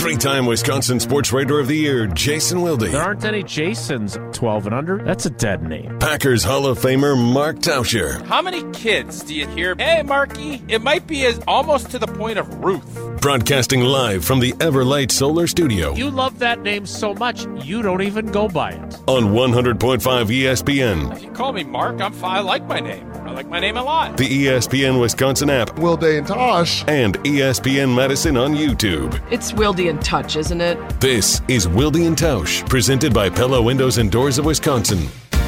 Three-time Wisconsin Sports Writer of the Year, Jason Wilde. There aren't any Jasons 12 and under. That's a dead name. Packers Hall of Famer, Mark Tauscher. How many kids do you hear, hey, Marky, it might be almost to the point of Ruth. Broadcasting live from the Everlight Solar Studio. You love that name so much, you don't even go by it. On 100.5 ESPN. If you call me Mark, I'm fine. I like my name. I like my name a lot. The ESPN Wisconsin app. Wilde and Tosh. And ESPN Madison on YouTube. It's Wilde and Touch, isn't it? This is Wilde and Tausch, presented by Pella Windows and Doors of Wisconsin.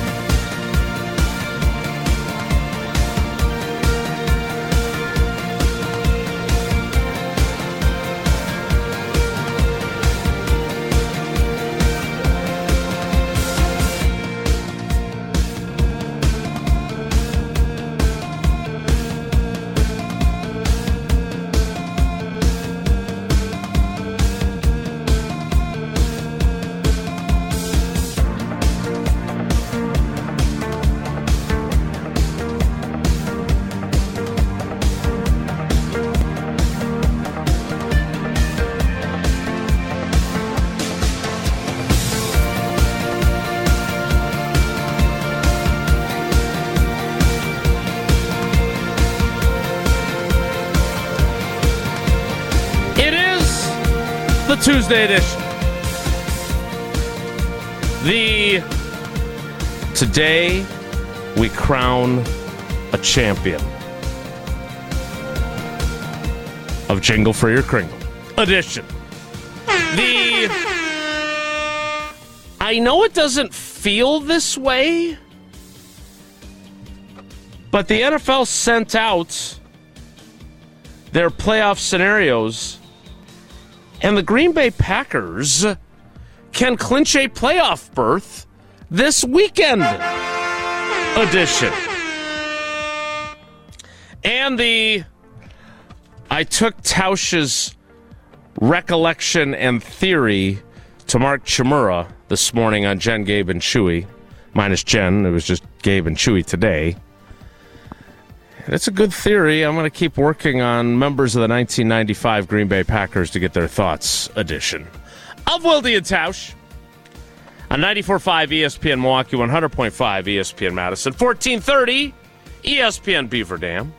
Tuesday edition. Today we crown a champion of Jingle for Your Kringle edition. I know it doesn't feel this way, but the NFL sent out their playoff scenarios. And the Green Bay Packers can clinch a playoff berth this weekend edition. And I took Tausch's recollection and theory to Mark Chmura this morning on Jen, Gabe, and Chewy. Minus Jen, it was just Gabe and Chewy today. It's a good theory. I'm going to keep working on members of the 1995 Green Bay Packers to get their thoughts edition of Wilde and Tausch on 94.5 ESPN Milwaukee, 100.5 ESPN Madison, 1430 ESPN Beaver Dam,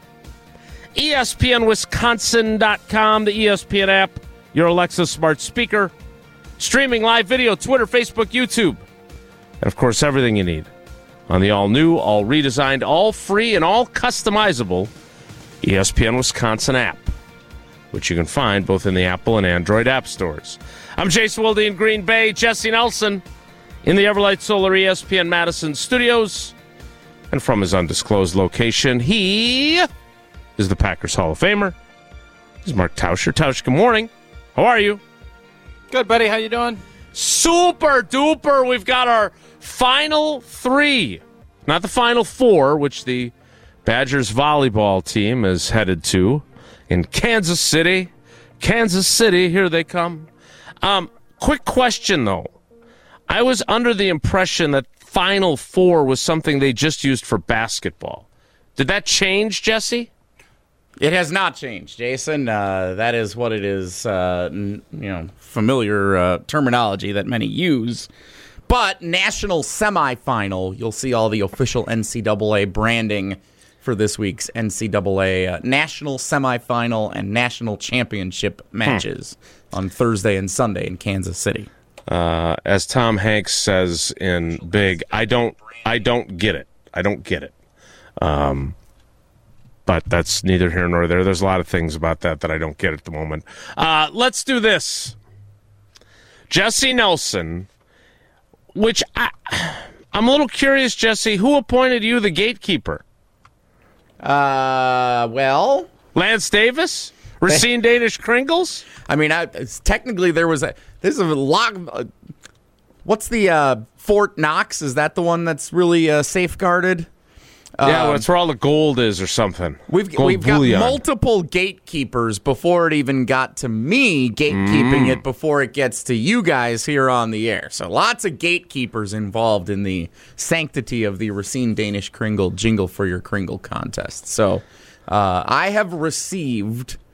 ESPNWisconsin.com, the ESPN app, your Alexa smart speaker, streaming live video, Twitter, Facebook, YouTube, and of course everything you need on the all-new, all-redesigned, all-free, and all-customizable ESPN Wisconsin app, which you can find both in the Apple and Android app stores. I'm Jason Wilde in Green Bay, Jesse Nelson in the Everlight Solar ESPN Madison studios, and from his undisclosed location, he is the Packers Hall of Famer. This is Mark Tauscher. Tausch, good morning. How are you? Good, buddy. How you doing? Super duper. We've got our final three, not the final four, which the Badgers volleyball team is headed to in Kansas City. Kansas City, here they come. Quick question, though. I was under the impression that Final Four was something they just used for basketball. Did that change, Jesse? It has not changed, Jason. That is what it is, familiar terminology that many use. But national semifinal, you'll see all the official NCAA branding for this week's NCAA national semifinal and national championship matches on Thursday and Sunday in Kansas City. As Tom Hanks says in Big, I don't get it. I don't get it. But that's neither here nor there. There's a lot of things about that I don't get at the moment. Let's do this. Jesse Nelson, which I'm a little curious, Jesse, who appointed you the gatekeeper? Well, Lance Davis? Racine Danish Kringles? I mean, technically there's a lot. What's the Fort Knox? Is that the one that's really safeguarded? Yeah, that's where all the gold is or something. We've got multiple gatekeepers before it even got to me gatekeeping it before it gets to you guys here on the air. So lots of gatekeepers involved in the sanctity of the Racine Danish Kringle Jingle for Your Kringle contest. So I have received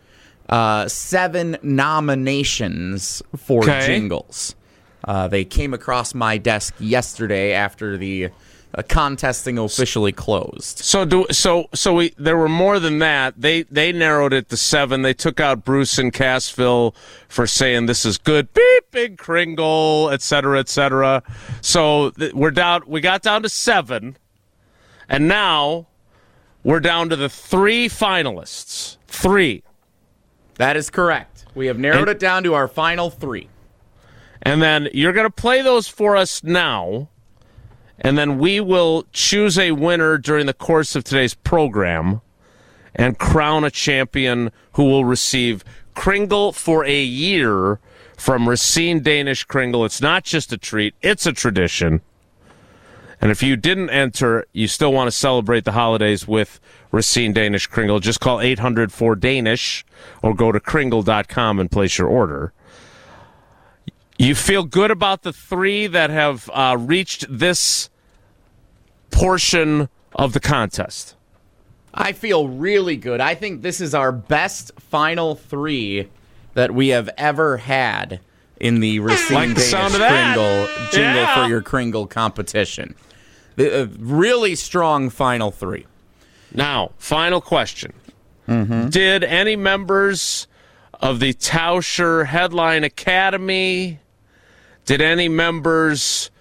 7 nominations for jingles. They came across my desk yesterday after the contesting officially closed. There were more than that. They narrowed it to 7. They took out Bruce and Cassville for saying this is good. Beep, Big Kringle, et cetera, et cetera. So we're down. We got down to 7, and now we're down to the 3 finalists. 3. That is correct. We have narrowed it down to our final 3. And then you're going to play those for us now. And then we will choose a winner during the course of today's program and crown a champion who will receive Kringle for a year from Racine Danish Kringle. It's not just a treat, it's a tradition. And if you didn't enter, you still want to celebrate the holidays with Racine Danish Kringle, just call 800-4DANISH or go to kringle.com and place your order. You feel good about the 3 that have reached this portion of the contest? I feel really good. I think this is our best final 3 that we have ever had in the Racine Danish Kringle Jingle for Your Kringle competition. Really strong final 3. Now, final question. Did any members of the Tauscher Headline Academy, did any members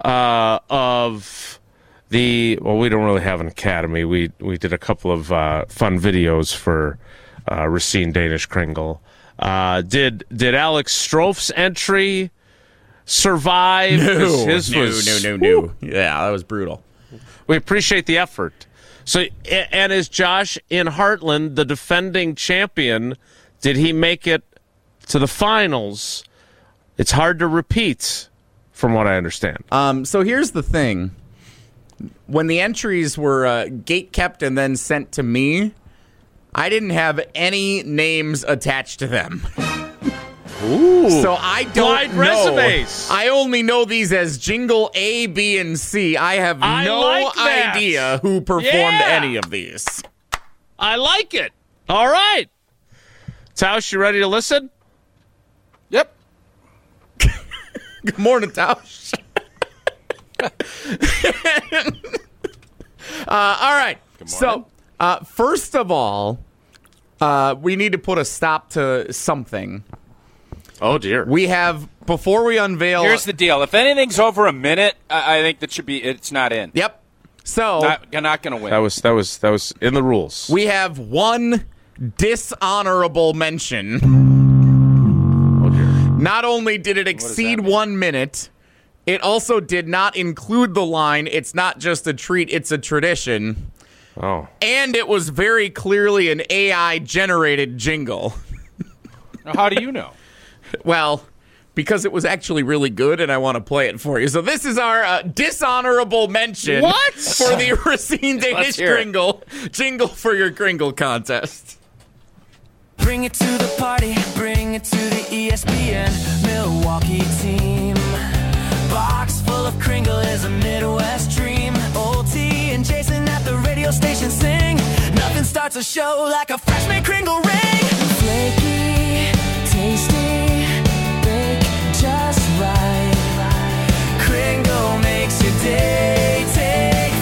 of the, well, we don't really have an academy. We did a couple of fun videos for Racine Danish Kringle. Did Alex Strofe's entry survive? No. Woo. Yeah, that was brutal. We appreciate the effort. So, and is Josh in Heartland, the defending champion, did he make it to the finals? It's hard to repeat, from what I understand. So here's the thing. When the entries were gate-kept and then sent to me, I didn't have any names attached to them. Ooh. So I don't know. Resumes. I only know these as Jingle A, B, and C. I have no idea who performed any of these. I like it. All right. Tausch, you ready to listen? Yep. Good morning, Tausch. All right. So, first of all, we need to put a stop to something. Oh, dear. We have, before we unveil... Here's the deal. If anything's over a minute, I think that should be, it's not in. Yep. So... You're not going to win. That was in the rules. We have one dishonorable mention. Oh, dear. Not only did it exceed 1 minute, it also did not include the line, "It's not just a treat, it's a tradition." Oh. And it was very clearly an AI-generated jingle. How do you know? Well, because it was actually really good, and I want to play it for you. So this is our dishonorable mention for the Racine Danish Kringle Jingle for Your Kringle contest. Bring it to the party, bring it to the ESPN Milwaukee team. Box full of Kringle is a Midwest dream. Old T and Jason at the radio station sing. Nothing starts a show like a freshman Kringle ring. Flaky, tasty, bake just right. Kringle makes your day take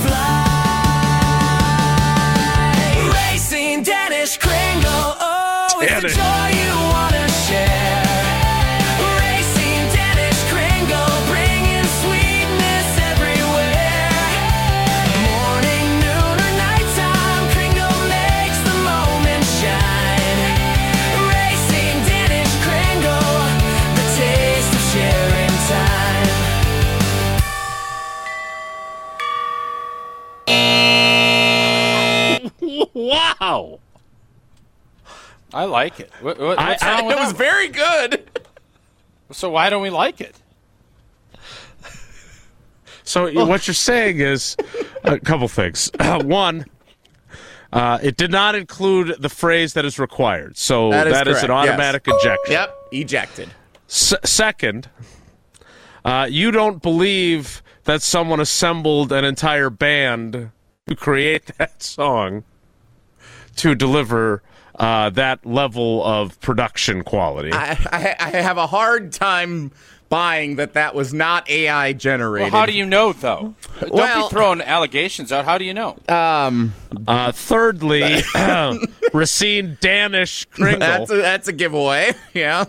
flight. Racine Danish Kringle, oh, it's the joy you want to share. Racine Danish Kringle, bringing sweetness everywhere. Morning, noon, or nighttime, Kringle makes the moment shine. Racine Danish Kringle, the taste of sharing time. Wow. I like it. What's wrong with It was that? very good. So why don't we like it? So what you're saying is a couple things. One, it did not include the phrase that is required. So that is correct, an automatic ejection. Yep, ejected. Second, you don't believe that someone assembled an entire band to create that song to deliver that level of production quality. I have a hard time buying that was not AI generated. Well, how do you know, though? Don't be throwing allegations out. How do you know? Thirdly, Racine Danish Kringle. That's a giveaway. Yeah.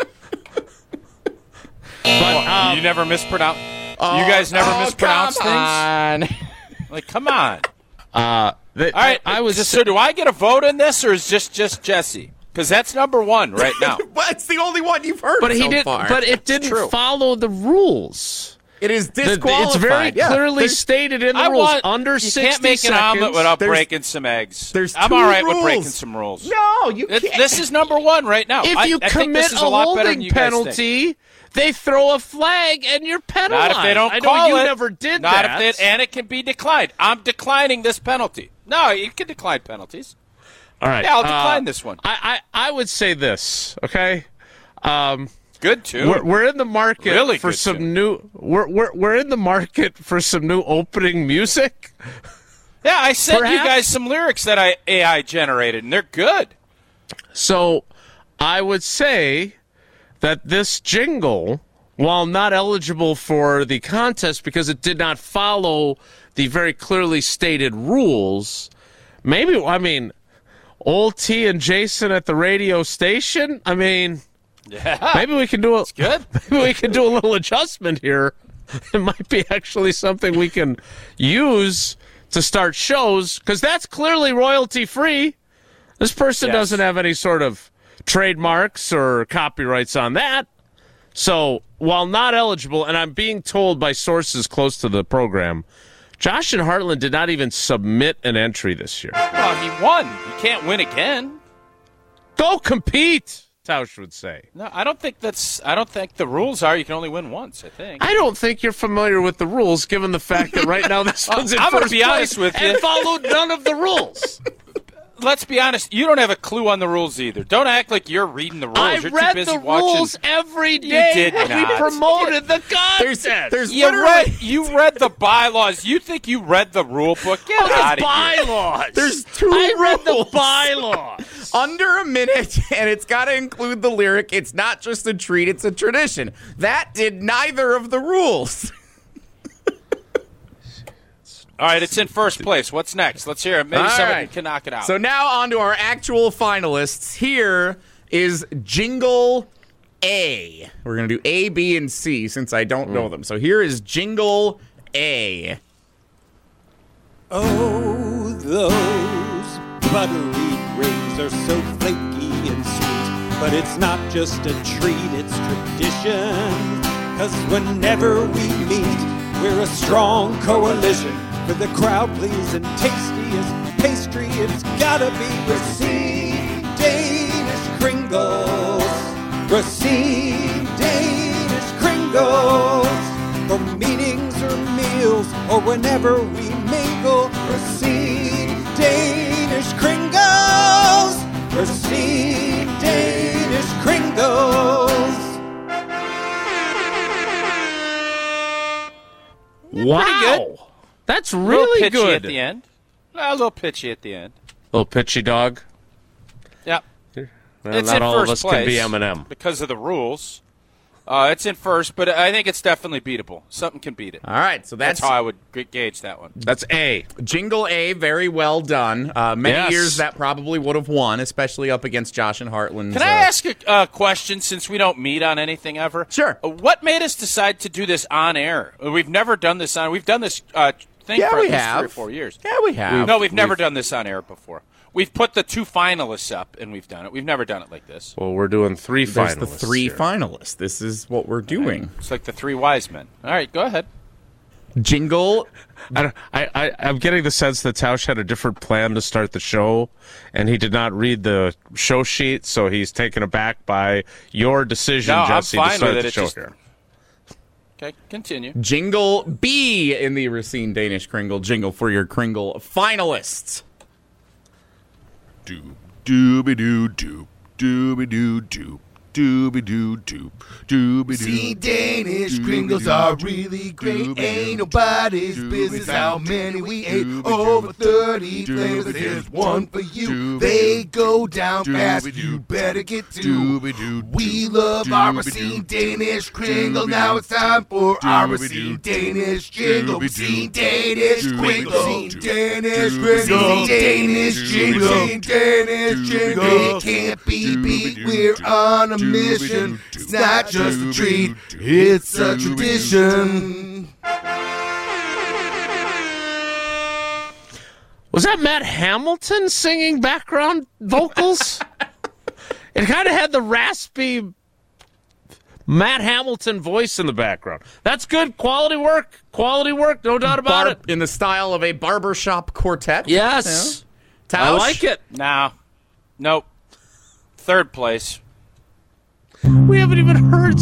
But, you never mispronounce. You guys never mispronounce things. Like, come on. All right. So, do I get a vote in this, or is just Jesse? Because that's number one right now. Well, it's the only one you've heard so far. But it didn't follow the rules. It is disqualified. It's very clearly stated in the rules. Under 60 seconds. You can't make an omelet without breaking some eggs. I'm all right with breaking some rules. No, you can't. This is number one right now. If you commit a holding penalty, they throw a flag and you're penalized. Not if they don't I call know it. You never did Not that. If and it can be declined. I'm declining this penalty. No, you can decline penalties. All right. Yeah, I'll decline this one. I would say this, okay? Good too. We're in the market for some new. We're in the market for some new opening music. Yeah, I sent you guys some lyrics that I AI generated, and they're good. So, I would say that this jingle, while not eligible for the contest because it did not follow the very clearly stated rules, maybe Old T and Jason at the radio station. Yeah, maybe we can do It's good. Maybe we can do a little adjustment here. It might be actually something we can use to start shows because that's clearly royalty free. This person doesn't have any sort of trademarks or copyrights on that. So while not eligible, and I'm being told by sources close to the program, Josh and Heartland did not even submit an entry this year. Well, he won. You can't win again. Go compete, Tausch would say. No, I don't think the rules are you can only win once, I think. I don't think you're familiar with the rules, given the fact that right now this one's in I'm first gonna be place honest with you. and followed none of the rules. Let's be honest. You don't have a clue on the rules either. Don't act like you're reading the rules. I You're read too busy the watching. rules every day. You did when not. We promoted the contest. You read the bylaws. You think you read the rule book? Get out of here. Bylaws. There's two I read the rules. bylaws. Under a minute, and it's got to include the lyric. It's not just a treat, it's a tradition. That did neither of the rules. All right, it's in first place. What's next? Let's hear it. Maybe somebody can knock it out. So now on to our actual finalists. Here is Jingle A. We're going to do A, B, and C since I don't know them. So here is Jingle A. Oh, those buttery rings are so flaky and sweet. But it's not just a treat, it's tradition. 'Cause whenever we meet, we're a strong coalition. For the crowd-pleasing, tastiest pastry, it's gotta be Racine Danish Kringles. Racine Danish Kringles. For meetings or meals, or whenever we mingle, Racine Danish Kringles. Racine Danish Kringles. Wow. That's a little really pitchy good. at the end. A little pitchy at the end. Little pitchy dog. Yep. Well, It's not in all first of us place can be Eminem. because of the rules. It's in first, but I think it's definitely beatable. Something can beat it. All right, so That's how I would gauge that one. That's A. Jingle A, very well done. Many Yes. years that probably would have won, especially up against Josh and Heartland's. Can I ask a question since we don't meet on anything ever? Sure. What made us decide to do this on air? We've never done this on. We've done this thing Yeah, for we at least have. 3 or 4 years. Yeah, we have. We've never done this on air before. We've put the 2 finalists up, and we've done it. We've never done it like this. Well, we're doing 3 There's finalists. the 3 here. finalists. This is what we're doing. It's like the 3 wise men. All right, go ahead. Jingle. I'm getting the sense that Tausch had a different plan to start the show, and he did not read the show sheet, so he's taken aback by your decision, No, I'm Jesse, to fine start with the it. show It's just- here. Okay, continue. Jingle B in the Racine Danish Kringle jingle for your Kringle finalists. Doop dooby doo doop dooby doo doop See, Danish Kringles are really great. Ain't nobody's business how many we ate. Over 30 flavors, here's one for you. They go down fast, you better get two. We love our Racine Danish Kringle. Now it's time for our Racine Danish Jingle. Racine Danish Kringle. Racine Danish Kringle. Danish Jingle. Racine Danish Jingle. It can't be beat. We're on a mission. It's not just a treat, it's a tradition. Was that Matt Hamilton singing background vocals? It kind of had the raspy Matt Hamilton voice in the background. That's good quality work, no doubt about it. In the style of a barbershop quartet. Yes. Yeah. I like it. Nope. Third place. We haven't even heard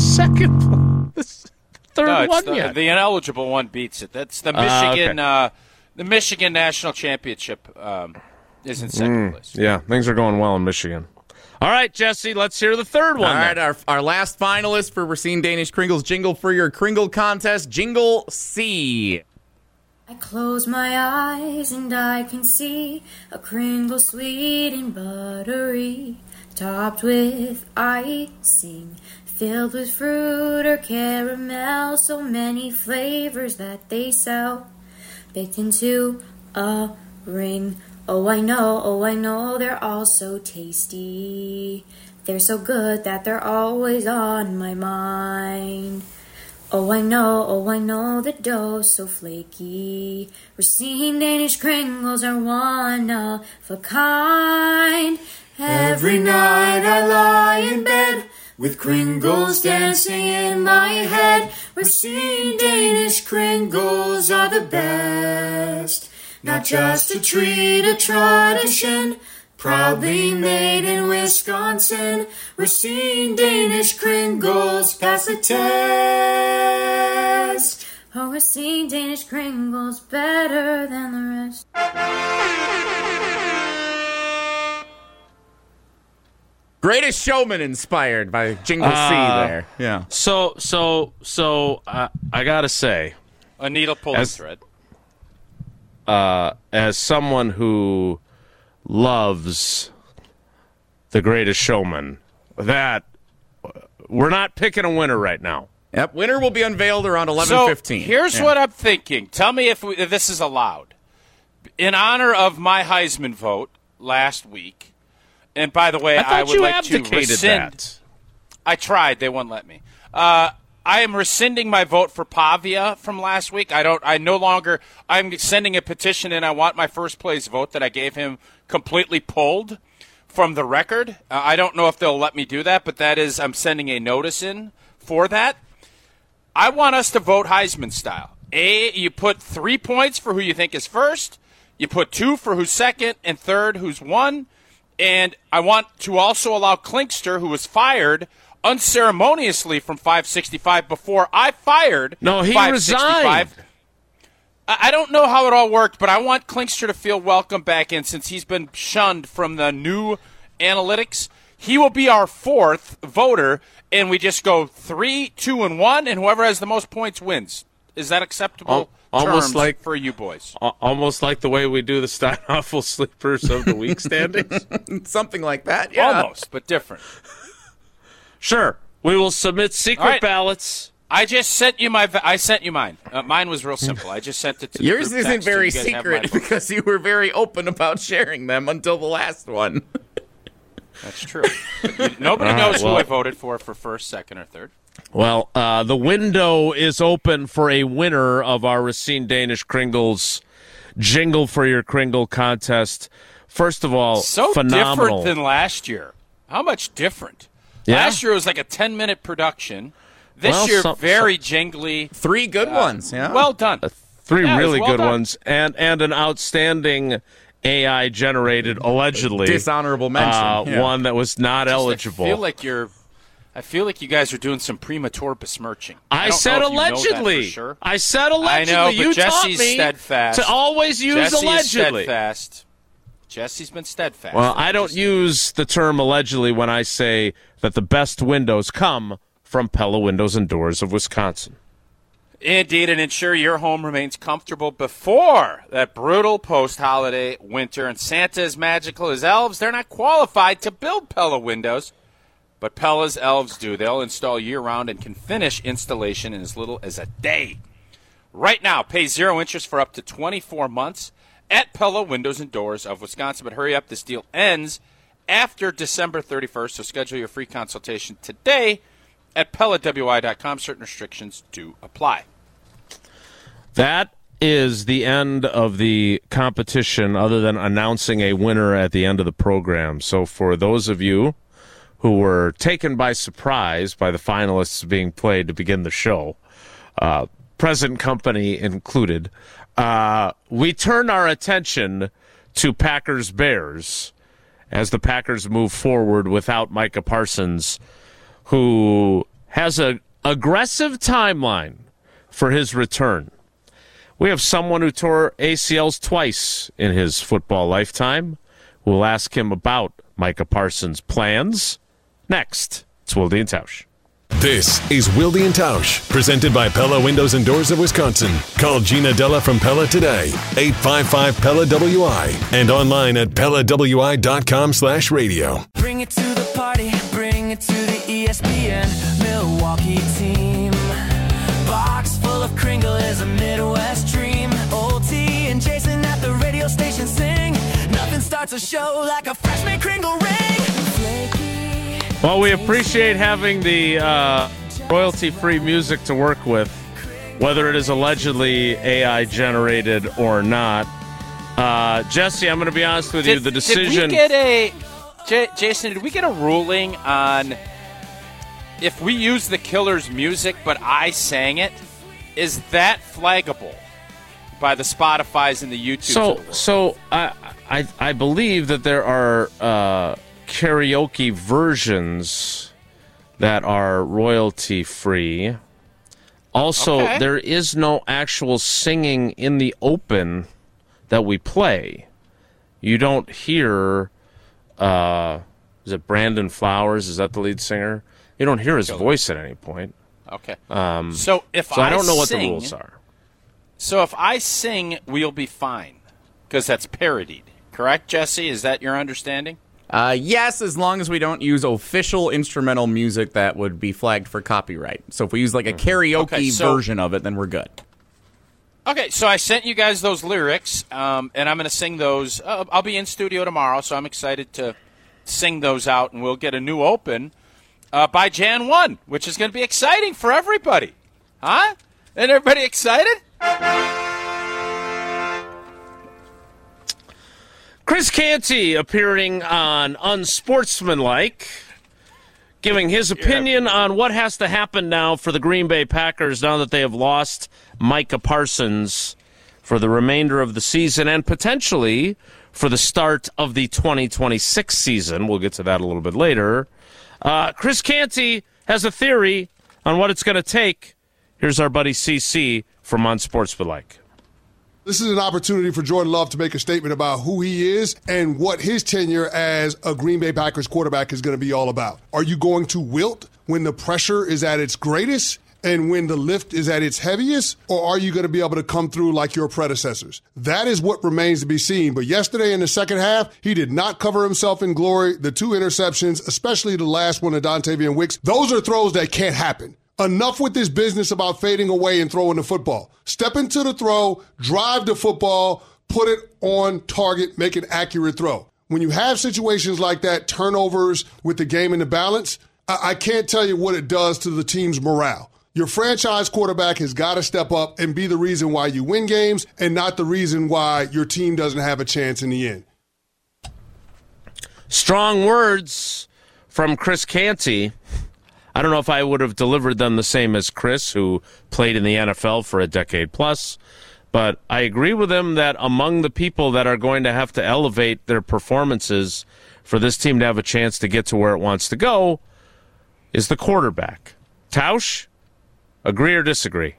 third one yet. The ineligible one beats it. That's the Michigan. The Michigan National Championship is in second place. Yeah, things are going well in Michigan. All right, Jesse, let's hear the third one. All right, our last finalist for Racine Danish Kringle's Jingle for Your Kringle contest, Jingle C. I close my eyes and I can see a Kringle sweet and buttery, topped with icing, filled with fruit or caramel, so many flavors that they sell, baked into a ring. Oh, I know, they're all so tasty. They're so good that they're always on my mind. Oh, I know, the dough's so flaky. Racine Danish Kringles are one of a kind. Every night I lie in bed with Kringles dancing in my head. Racine Danish Kringles are the best. Not just a treat, a tradition, proudly made in Wisconsin. Racine Danish Kringles pass the test. Oh, Racine Danish Kringles better than the rest. Greatest Showman inspired by Jingle C there. Yeah. So I gotta say, a needle pulling thread. As someone who loves The Greatest Showman, that we're not picking a winner right now. Yep, winner will be unveiled around 11:15. So here's what I'm thinking. Tell me if this is allowed. In honor of my Heisman vote last week, and by the way, I would like to rescind. That. I tried; they wouldn't let me. I am rescinding my vote for Pavia from last week. I'm sending a petition and I want my first place vote that I gave him completely pulled from the record. I don't know if they'll let me do that, but I'm sending a notice in for that. I want us to vote Heisman style. You put 3 points for who you think is first. You put 2 for who's second and third who's won. And I want to also allow Klinkster, who was fired unceremoniously from 565 before I fired. No, he 565. Resigned. I don't know how it all worked, but I want Klinkster to feel welcome back in since he's been shunned from the new analytics. He will be our fourth voter, and we just go 3, 2, and 1, and whoever has the most points wins. Is that acceptable? Almost like for you boys. Almost like the way we do the Steinhoffel Sleepers of the Week standings. Something like that. Yeah. Almost, but different. Sure. We will submit secret ballots. I just sent you I sent you mine. Mine was real simple. I just sent it to yours the isn't very secret because you were very open about sharing them until the last one. That's true. Nobody knows who I voted for first, second, or third. Well, the window is open for a winner of our Racine Danish Kringles Jingle for Your Kringle contest. First of all, so phenomenal. Different than last year. How much different? Yeah? Last year was like a 10-minute production. This year, very jingly. 3 good ones. Yeah, well done. 3 really good ones, and an outstanding AI-generated, allegedly dishonorable mention. One that was not eligible. I feel like you guys are doing some premature besmirching. I said allegedly. Sure. I said allegedly. I know, but you Jesse's taught me steadfast to always use Jesse's allegedly. Steadfast. Jesse's been steadfast. Well, I don't use the term allegedly when I say that the best windows come from Pella Windows and Doors of Wisconsin. Indeed, and ensure your home remains comfortable before that brutal post-holiday winter. And Santa, as magical as elves, they're not qualified to build Pella windows, but Pella's elves do. They'll install year-round and can finish installation in as little as a day. Right now, pay 0 interest for up to 24 months at Pella Windows and Doors of Wisconsin. But hurry up, this deal ends after December 31st, so schedule your free consultation today at PellaWI.com. Certain restrictions do apply. That is the end of the competition, other than announcing a winner at the end of the program. So for those of you who were taken by surprise by the finalists being played to begin the show, present company included, we turn our attention to Packers-Bears as the Packers move forward without Micah Parsons, who has an aggressive timeline for his return. We have someone who tore ACLs twice in his football lifetime. We'll ask him about Micah Parsons' plans. Next, it's Wilde and Tausch. This is Wilde and Tausch, presented by Pella Windows and Doors of Wisconsin. Call Gina Della from Pella today, 855-PELLA-WI, and online at PellaWI.com/radio. Bring it to the party, bring it to the ESPN Milwaukee team. Box full of Kringle is a Midwest dream. OT and Jason at the radio station sing. Nothing starts a show like a freshman Kringle ring. Well, we appreciate having the royalty-free music to work with, whether it is allegedly AI-generated or not. Jesse, I'm going to be honest with you. The decision... Jason, did we get a ruling on if we use the Killer's music but I sang it? Is that flaggable by the Spotifys and the YouTubes? So I believe that there are... karaoke versions that are royalty free. Also, There is no actual singing in the open that we play. You don't hear, is it Brandon Flowers? Is that the lead singer? You don't hear his voice at any point. Okay. So I don't know what the rules are. So if I sing, we'll be fine because that's parodied. Correct, Jesse? Is that your understanding? Yes, as long as we don't use official instrumental music that would be flagged for copyright. So if we use like a karaoke version of it, then we're good. Okay, so I sent you guys those lyrics, and I'm going to sing those. I'll be in studio tomorrow, so I'm excited to sing those out, and we'll get a new open by Jan 1, which is going to be exciting for everybody. Huh? Isn't everybody excited? Chris Canty appearing on Unsportsmanlike, giving his opinion on what has to happen now for the Green Bay Packers now that they have lost Micah Parsons for the remainder of the season and potentially for the start of the 2026 season. We'll get to that a little bit later. Chris Canty has a theory on what it's going to take. Here's our buddy CC from Unsportsmanlike. This is an opportunity for Jordan Love to make a statement about who he is and what his tenure as a Green Bay Packers quarterback is going to be all about. Are you going to wilt when the pressure is at its greatest and when the lift is at its heaviest? Or are you going to be able to come through like your predecessors? That is what remains to be seen. But yesterday in the second half, he did not cover himself in glory. The 2 interceptions, especially the last one to Dontavian Wicks, those are throws that can't happen. Enough with this business about fading away and throwing the football. Step into the throw, drive the football, put it on target, make an accurate throw. When you have situations like that, turnovers with the game in the balance, I can't tell you what it does to the team's morale. Your franchise quarterback has got to step up and be the reason why you win games and not the reason why your team doesn't have a chance in the end. Strong words from Chris Canty. I don't know if I would have delivered them the same as Chris, who played in the NFL for a decade plus, but I agree with him that among the people that are going to have to elevate their performances for this team to have a chance to get to where it wants to go is the quarterback. Tausch, agree or disagree?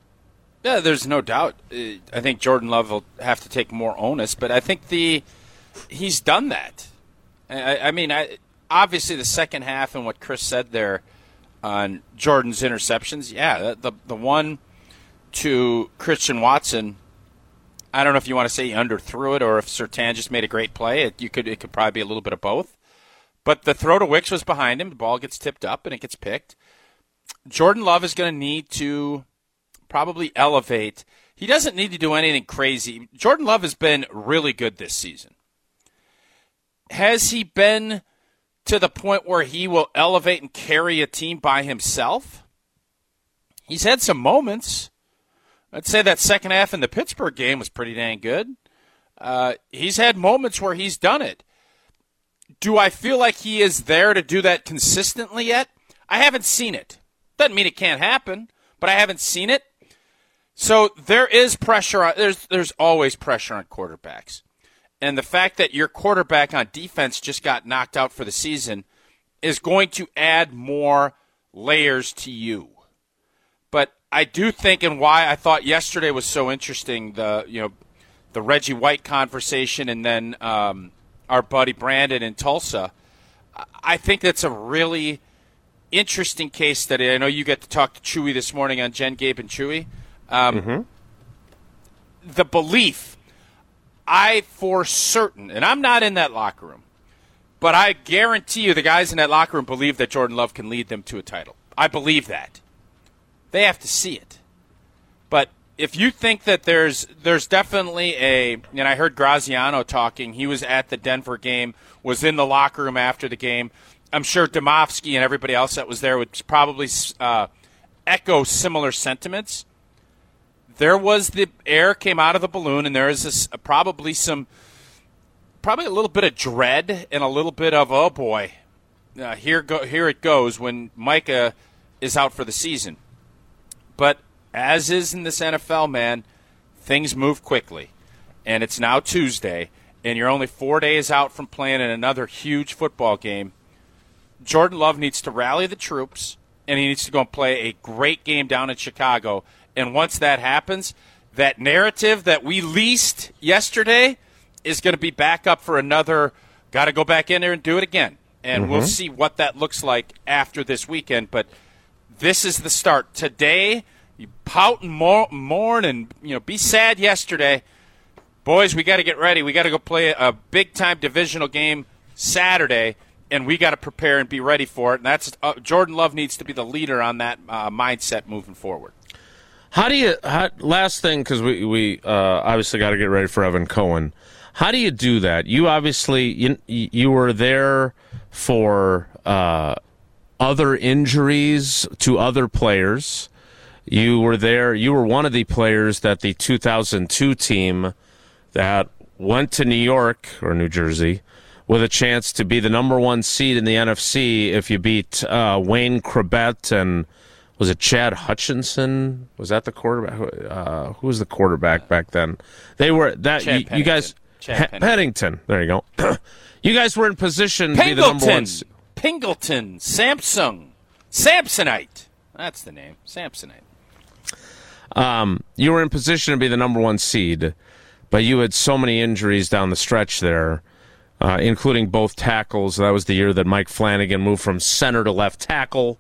Yeah, there's no doubt. I think Jordan Love will have to take more onus, but I think the he's done that. I mean, obviously the second half and what Chris said there on Jordan's interceptions, yeah, the one to Christian Watson, I don't know if you want to say he underthrew it or if Surtain just made a great play. It could probably be a little bit of both. But the throw to Wicks was behind him. The ball gets tipped up and it gets picked. Jordan Love is going to need to probably elevate. He doesn't need to do anything crazy. Jordan Love has been really good this season. Has he been to the point where he will elevate and carry a team by himself? He's had some moments. I'd say that second half in the Pittsburgh game was pretty dang good. He's had moments where he's done it. Do I feel like he is there to do that consistently yet? I haven't seen it. Doesn't mean it can't happen, but I haven't seen it. So there is pressure. There's always pressure on quarterbacks. And the fact that your quarterback on defense just got knocked out for the season is going to add more layers to you. But I do think, and why I thought yesterday was so interesting, the Reggie White conversation and then our buddy Brandon in Tulsa, I think that's a really interesting case study. I know you get to talk to Chewy this morning on Jen, Gabe, and Chewy. The belief, I for certain, and I'm not in that locker room, but I guarantee you the guys in that locker room believe that Jordan Love can lead them to a title. I believe that. They have to see it. But if you think that there's definitely and I heard Graziano talking, he was at the Denver game, was in the locker room after the game. I'm sure Domofsky and everybody else that was there would probably echo similar sentiments. There was the air came out of the balloon, and there is probably a little bit of dread and a little bit of, oh boy, here it goes when Micah is out for the season. But as is in this NFL, man, things move quickly. And it's now Tuesday, and you're only 4 days out from playing in another huge football game. Jordan Love needs to rally the troops, and he needs to go and play a great game down in Chicago. And once that happens, that narrative that we leased yesterday is going to be back up for another, got to go back in there and do it again. And we'll see what that looks like after this weekend. But this is the start. Today, you pout and mourn and be sad yesterday. Boys, we got to get ready. We got to go play a big-time divisional game Saturday, and we got to prepare and be ready for it. And that's Jordan Love needs to be the leader on that mindset moving forward. Last thing, because we obviously got to get ready for Evan Cohen. How do you do that? You obviously you were there for other injuries to other players. You were there. You were one of the players that the 2002 team that went to New York or New Jersey with a chance to be the number one seed in the NFC if you beat Wayne Krebet and was it Chad Hutchinson? Was that the quarterback? Who was the quarterback back then? They were that you guys. Pennington. There you go. You guys were in position to be the number one. Pingleton, Samsonite. That's the name, Samsonite. You were in position to be the number one seed, but you had so many injuries down the stretch there, including both tackles. That was the year that Mike Flanagan moved from center to left tackle.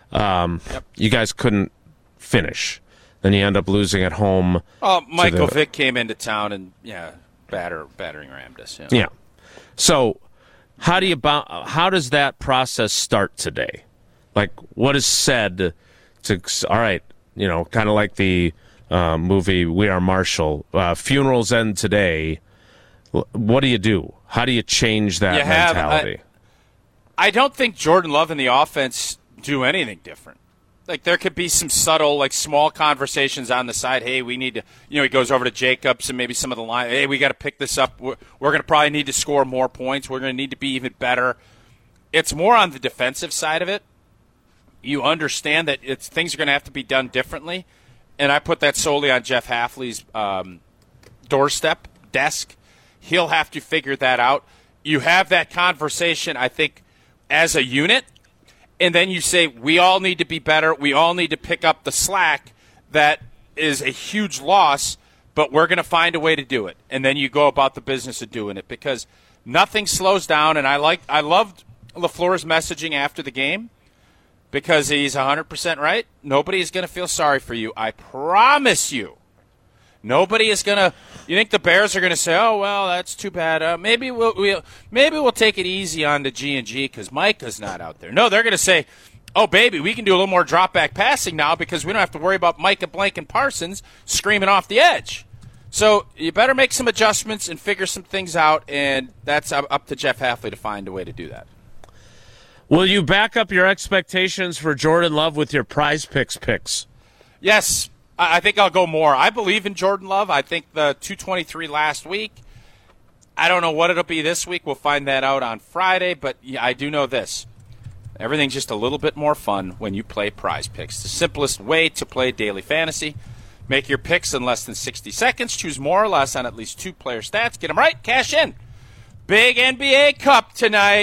You guys couldn't finish. Then you end up losing at home. Oh, Michael Vick came into town and battering rammed us. Yeah. So how does that process start today? Like, what is said to, all right, kind of like the movie We Are Marshall, funerals end today. What do you do? How do you change that mentality? I don't think Jordan Love and the offense do anything different. Like, there could be some subtle, small conversations on the side. Hey, we need to, he goes over to Jacobs and maybe some of the line. Hey, we got to pick this up. We're going to probably need to score more points. We're going to need to be even better. It's more on the defensive side of it. You understand that things are going to have to be done differently. And I put that solely on Jeff Hafley's desk. He'll have to figure that out. You have that conversation, I think, as a unit. And then you say, we all need to be better. We all need to pick up the slack that is a huge loss but we're going to find a way to do it. And then you go about the business of doing it because nothing slows down. And I loved LaFleur's messaging after the game because he's 100% right. Nobody is going to feel sorry for you. I promise you. Nobody is going to – you think the Bears are going to say, oh, well, that's too bad. Maybe we'll take it easy on the G&G because Micah's not out there. No, they're going to say, oh, baby, we can do a little more drop-back passing now because we don't have to worry about Micah Blank and Parsons screaming off the edge. So you better make some adjustments and figure some things out, and that's up to Jeff Hafley to find a way to do that. Will you back up your expectations for Jordan Love with your Prize picks? Yes. I think I'll go more. I believe in Jordan Love. I think the 223 last week. I don't know what it'll be this week. We'll find that out on Friday. But yeah, I do know this. Everything's just a little bit more fun when you play Prize Picks. The simplest way to play daily fantasy. Make your picks in less than 60 seconds. Choose more or less on at least 2 player stats. Get them right. Cash in. Big NBA Cup tonight.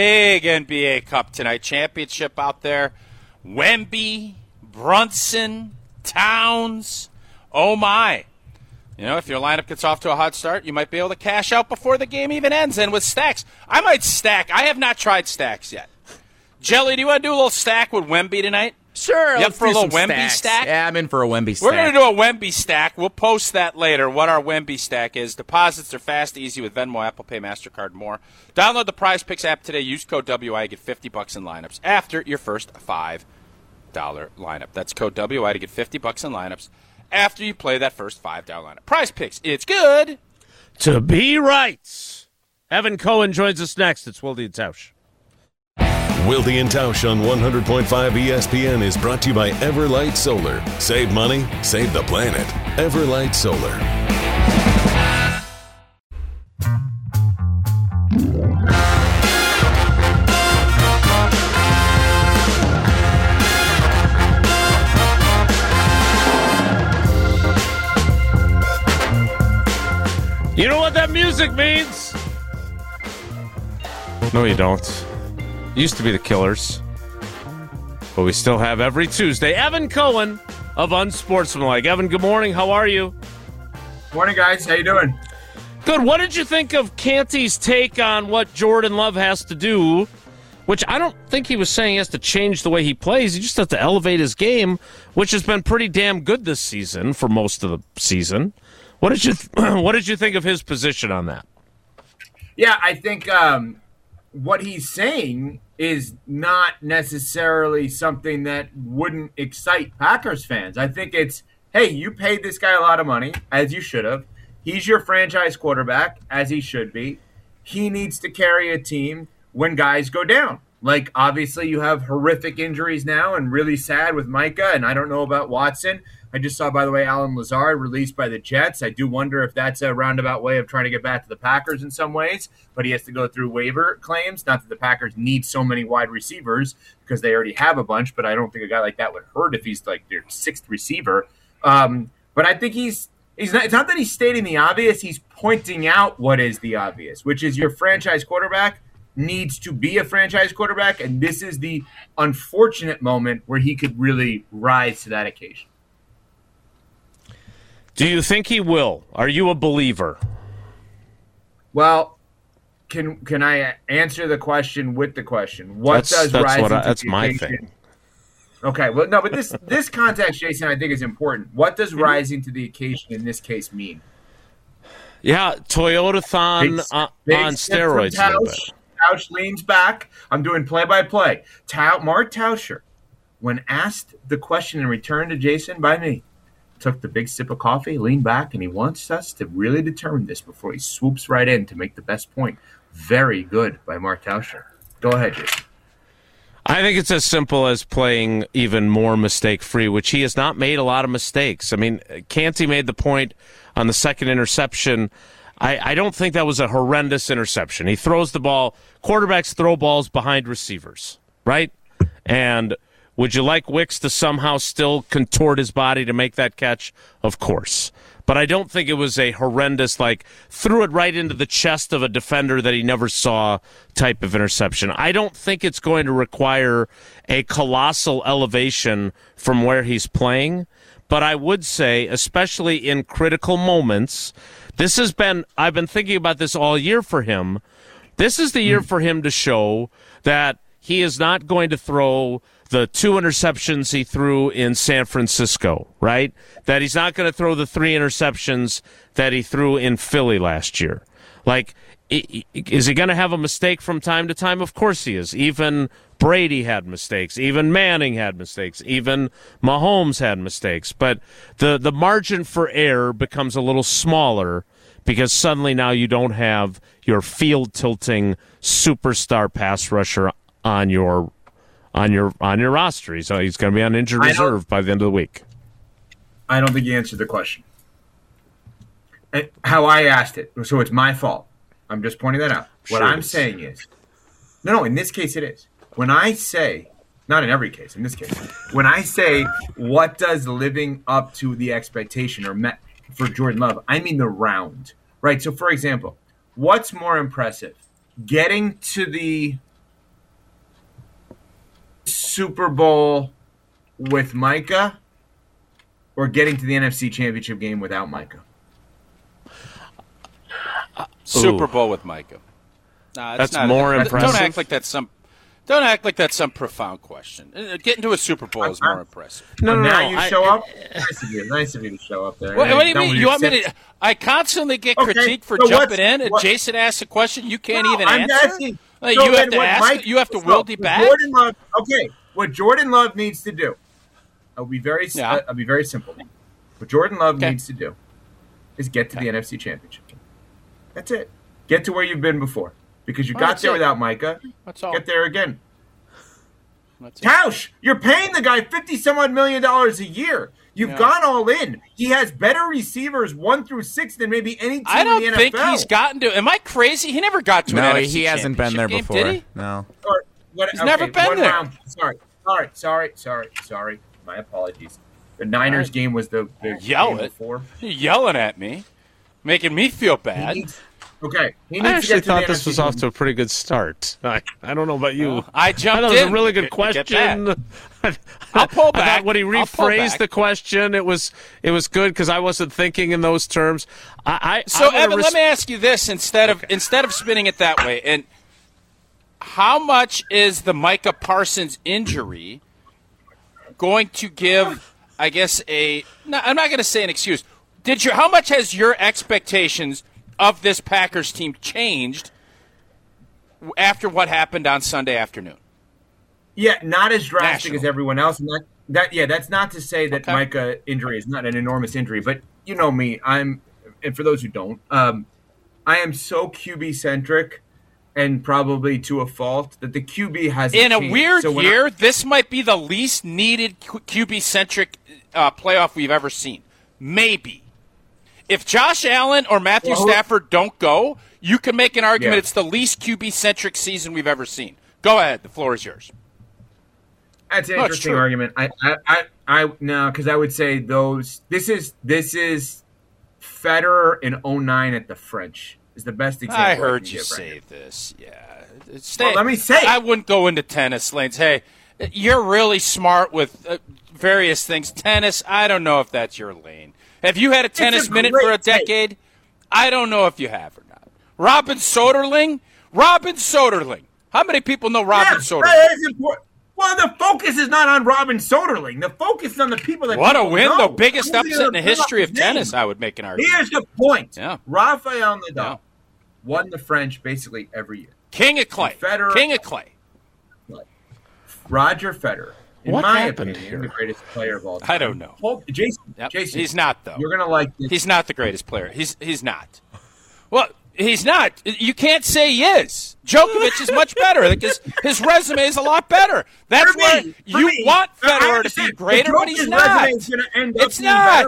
Championship out there. Wemby, Brunson, Towns, oh my. If your lineup gets off to a hot start, you might be able to cash out before the game even ends. And with stacks, I might stack. I have not tried stacks yet. Jelly, do you want to do a little stack with Wemby tonight? Sure. You up for a little Wemby stack? Yeah, I'm in for a Wemby stack. We're going to do a Wemby stack. We'll post that later, what our Wemby stack is. Deposits are fast, easy with Venmo, Apple Pay, MasterCard, and more. Download the Prize Picks app today. Use code WI. Get $50 in lineups after your first $5 lineup. That's code WI to get $50 in lineups after you play that first $5 lineup. Prize Picks, it's good to be right. Evan Cohen joins us next. It's Wilde and Tausch. Wilde and Tausch on 100.5 ESPN is brought to you by Everlight Solar. Save money, save the planet. Everlight Solar. You know what that music means? No, you don't. It used to be the Killers. But we still have every Tuesday. Evan Cohen of Unsportsmanlike. Evan, good morning. How are you? Morning, guys. How you doing? Good. What did you think of Canty's take on what Jordan Love has to do? Which I don't think he was saying he has to change the way he plays. He just has to elevate his game, which has been pretty damn good this season for most of the season. What did you think of his position on that? Yeah, I think what he's saying is not necessarily something that wouldn't excite Packers fans. I think it's, hey, you paid this guy a lot of money, as you should have. He's your franchise quarterback, as he should be. He needs to carry a team when guys go down. Like, obviously, you have horrific injuries now and really sad with Micah, and I don't know about Watson. I just saw, by the way, Alan Lazard released by the Jets. I do wonder if that's a roundabout way of trying to get back to the Packers in some ways, but he has to go through waiver claims. Not that the Packers need so many wide receivers because they already have a bunch, but I don't think a guy like that would hurt if he's like their 6th receiver. But I think it's not that he's stating the obvious. He's pointing out what is the obvious, which is your franchise quarterback needs to be a franchise quarterback, and this is the unfortunate moment where he could really rise to that occasion. Do you think he will? Are you a believer? Well, can I answer the question with the question? That's my thing. Okay, well, no, but this context, Jason, I think is important. What does rising to the occasion in this case mean? Yeah, Toyota-thon on steroids a little bit. Tausch leans back. I'm doing play-by-play. Mark Tauscher, when asked the question in return to Jason by me, took the big sip of coffee, leaned back, and he wants us to really determine this before he swoops right in to make the best point. Very good by Mark Tauscher. Go ahead, Jason. I think it's as simple as playing even more mistake-free, which he has not made a lot of mistakes. I mean, Canty made the point on the second interception. I don't think that was a horrendous interception. He throws the ball. Quarterbacks throw balls behind receivers, right? And would you like Wicks to somehow still contort his body to make that catch? Of course. but I don't think it was a horrendous, threw it right into the chest of a defender that he never saw type of interception. I don't think it's going to require a colossal elevation from where he's playing, but I would say, especially in critical moments, I've been thinking about this all year for him. This is the year for him to show that he is not going to throw the 2 interceptions he threw in San Francisco, right? That he's not going to throw the 3 interceptions that he threw in Philly last year. Is he going to have a mistake from time to time? Of course he is. Even Brady had mistakes. Even Manning had mistakes. Even Mahomes had mistakes. But the margin for error becomes a little smaller because suddenly now you don't have your field-tilting superstar pass rusher on your roster. So he's going to be on injured reserve by the end of the week. I don't think you answered the question. How I asked it, so it's my fault. I'm just pointing that out. What I'm saying is, no, in this case it is. When I say, not in every case, in this case, when I say what does living up to the expectation or met for Jordan Love, I mean the round, right? So, for example, what's more impressive? Getting to the Super Bowl with Micah or getting to the NFC Championship game without Micah? Super Bowl with Micah. Nah, that's not more impressive. Don't act like that's some profound question. Getting to a Super Bowl is more impressive. No. You show up. Nice of you to show up there. What do you mean? You want me to? I constantly get critiqued for jumping in, and Jason asks a question you can't even answer. You have to ask. You have to wildy back. Jordan Love. Okay, what Jordan Love needs to do. I'll be very simple. What Jordan Love needs to do is get to the NFC Championship. That's it. Get to where you've been before. Because you got there without Micah. That's all. Get there again. Tausch, you're paying the guy $50-some-odd million a year. You've gone all in. He has better receivers 1 through 6 than maybe any team in the NFL. I don't think he's gotten to. Am I crazy? He never got to an NFC he hasn't been there before. Did he? No. He's never been there. Round. Sorry. My apologies. The Niners game was the game before. You're yelling at me, making me feel bad. Okay. I actually thought this was off to a pretty good start. I don't know about you. I jumped in. It was a really good question. I'll pull back. I thought when he rephrased the question, it was good because I wasn't thinking in those terms. Evan, let me ask you this instead of spinning it that way. And how much is the Micah Parsons injury going to give? I guess I'm not going to say an excuse. How much has your expectations of this Packers team changed after what happened on Sunday afternoon? Yeah, not as drastic as everyone else. And that's not to say that Micah injury is not an enormous injury, but you know me, and for those who don't, I am so QB centric and probably to a fault that the QB has in a weird year. This might be the least needed QB centric playoff we've ever seen. Maybe. If Josh Allen or Matthew Stafford don't go, you can make an argument it's the least QB-centric season we've ever seen. Go ahead. The floor is yours. That's an interesting argument. No, because I would say this is Federer in 2009 at the French is the best example. I heard you say this. Yeah. Let me say I wouldn't go into tennis lanes. Hey, you're really smart with various things. Tennis, I don't know if that's your lane. Have you had a tennis minute for a decade? I don't know if you have or not. Robin Soderling? How many people know Robin Soderling? That is important. Well, the focus is not on Robin Soderling. The focus is on the people that What a win. know. The biggest upset in the history of tennis, I would make an argument. Here's the point. Yeah. Rafael Nadal won the French basically every year. King of clay. Roger Federer. In my opinion, the greatest player of all time. I don't know. Jason, he's not, though. You're going to like this. He's not the greatest player. He's not. Well, he's not. You can't say he is. Djokovic is much better because his resume is a lot better. That's where you want Federer to be greater, but he's not. It's not.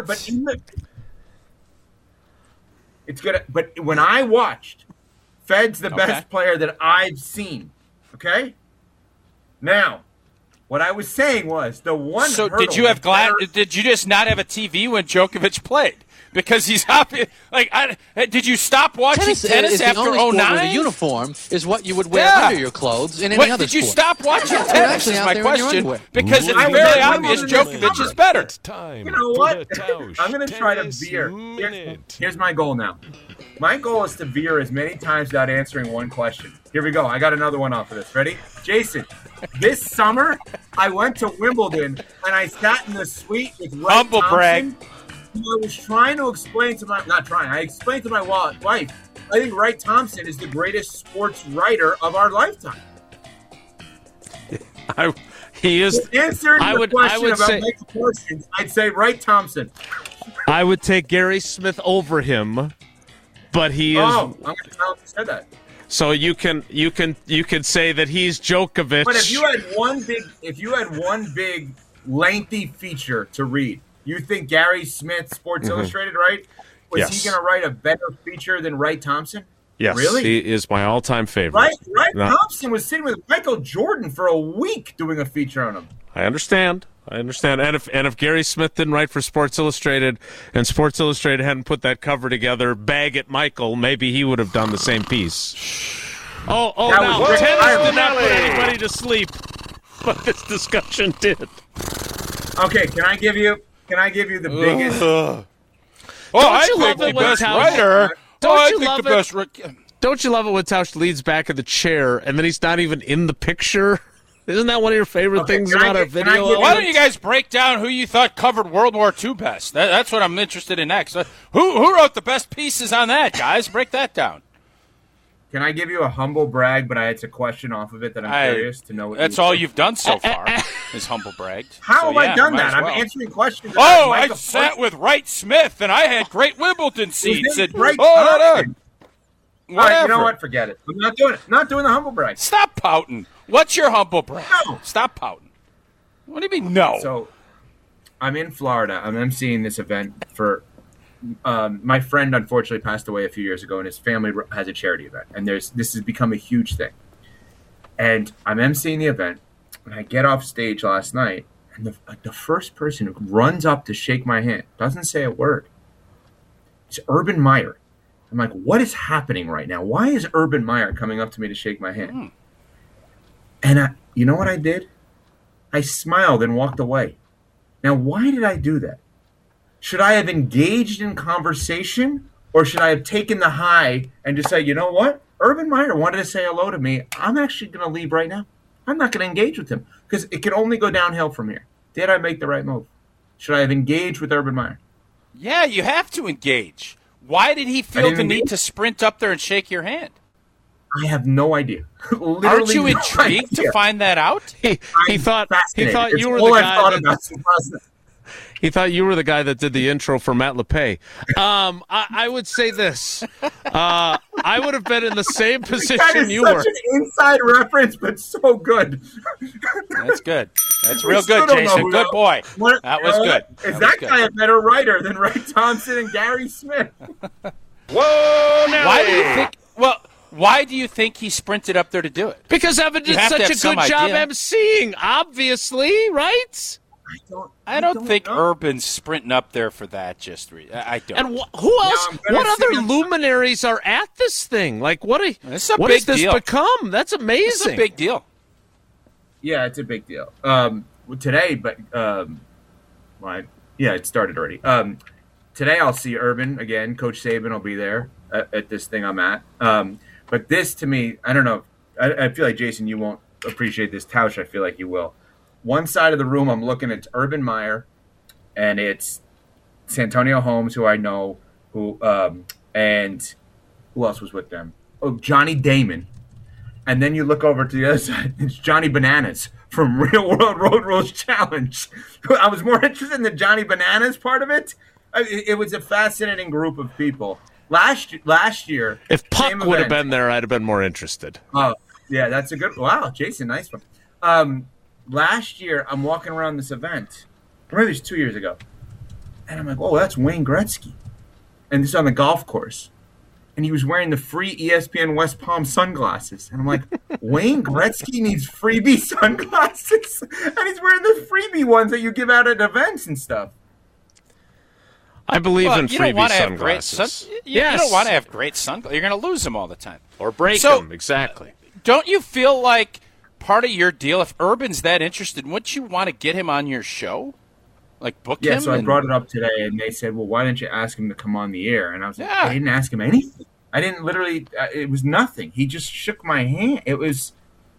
It's gonna. But when I watched, Fed's the best player that I've seen. Okay. Now. What I was saying was the one. So did you have did you just not have a TV when Djokovic played? because he's happy. Like, did you stop watching tennis after 2009? The uniform is what you would wear under your clothes in any other did you sport. stop watching tennis? Is my question. Because it's very obvious Djokovic is better. You know what? I'm going to try to veer. Here's my goal now. My goal is to veer as many times without answering one question. Here we go. I got another one off of this. Ready? Jason, this summer, I went to Wimbledon, and I sat in the suite with Wright Humble Thompson. brag. I was trying to explain to my I explained to my wife, I think Wright Thompson is the greatest sports writer of our lifetime. He is. Answering the question about Michael Parsons, I'd say Wright Thompson. I would take Gary Smith over him, but he is. Oh, I'm going to tell him you said that. So you can say that he's Djokovic. But if you had one big lengthy feature to read, you think Gary Smith, Sports Illustrated, right? Was he going to write a better feature than Wright Thompson? Yes, really? He is my all-time favorite. Wright Thompson was sitting with Michael Jordan for a week doing a feature on him. I understand. And if Gary Smith didn't write for Sports Illustrated and Sports Illustrated hadn't put that cover together, bag at Michael, maybe he would have done the same piece. Now, tennis did not put anybody to sleep, but this discussion did. Okay, can I give you the biggest? Don't you love it when Tausch leads back in the chair and then he's not even in the picture? Isn't that one of your favorite things about our video? Why don't you guys break down who you thought covered World War II best? That's what I'm interested in next. Who wrote the best pieces on that, guys? Break that down. Can I give you a humble brag, but it's a question off of it that I'm curious to know what that's all you've done so far is humble bragged. How have I done that? I'm answering questions. I sat with Wright Smith, and I had great Wimbledon seats. All right, you know what? Forget it. I'm not doing it. Not doing the humble brag. Stop pouting. What's your humble brag? No. Stop pouting. What do you mean, no? So, I'm in Florida. I'm emceeing this event for my friend. Unfortunately, passed away a few years ago, and his family has a charity event. And this has become a huge thing. And I'm emceeing the event, and I get off stage last night, and the first person who runs up to shake my hand doesn't say a word. It's Urban Meyer. I'm like, what is happening right now? Why is Urban Meyer coming up to me to shake my hand? And you know what I did? I smiled and walked away. Now, why did I do that? Should I have engaged in conversation, or should I have taken the high and just say, you know what? Urban Meyer wanted to say hello to me. I'm actually going to leave right now. I'm not going to engage with him because it can only go downhill from here. Did I make the right move? Should I have engaged with Urban Meyer? Yeah, you have to engage. Why did he feel the need to sprint up there and shake your hand? I have no idea. Aren't you intrigued to find that out? He thought you were the guy. He thought you were the guy that did the intro for Matt LePay. I would say this. I would have been in the same position you were. Such an inside reference, but so good. That's good. That's real good, Jason. Good boy. That was good. Is that guy a better writer than Wright Thompson and Gary Smith? Whoa! Now why do you think? Well, why do you think he sprinted up there to do it? Because Evan did such a good job emceeing. Obviously, right? I don't think Urban's sprinting up there for that. I don't. And who else? What other luminaries are at this thing? Like, what has this become? That's amazing. It's a big deal. Yeah, it's a big deal. Today, but it started already. Today I'll see Urban again. Coach Saban will be there at this thing I'm at. But this, to me, I don't know. I feel like, Jason, you won't appreciate this. Tausch, I feel like you will. One side of the room, I'm looking at Urban Meyer, and it's Santonio Holmes, who I know, and who else was with them? Oh, Johnny Damon. And then you look over to the other side, it's Johnny Bananas from Real World Road Rules Challenge. I was more interested in the Johnny Bananas part of it. It was a fascinating group of people. Last year, if Puck would have been there, I'd have been more interested. Oh, yeah, that's a good. Wow, Jason, nice one. Last year, I'm walking around this event. Maybe it was 2 years ago, and I'm like, "Oh, that's Wayne Gretzky," and this is on the golf course, and he was wearing the free ESPN West Palm sunglasses, and I'm like, "Wayne Gretzky needs freebie sunglasses," and he's wearing the freebie ones that you give out at events and stuff. I believe in freebie sunglasses. You don't want to have great sunglasses. You're going to lose them all the time. Or break them, exactly. Don't you feel like part of your deal, if Urban's that interested, wouldn't you want to get him on your show? Like book him? Yeah, so I brought it up today, and they said, well, why didn't you ask him to come on the air? And I was like, I didn't ask him anything. I didn't it was nothing. He just shook my hand. It was,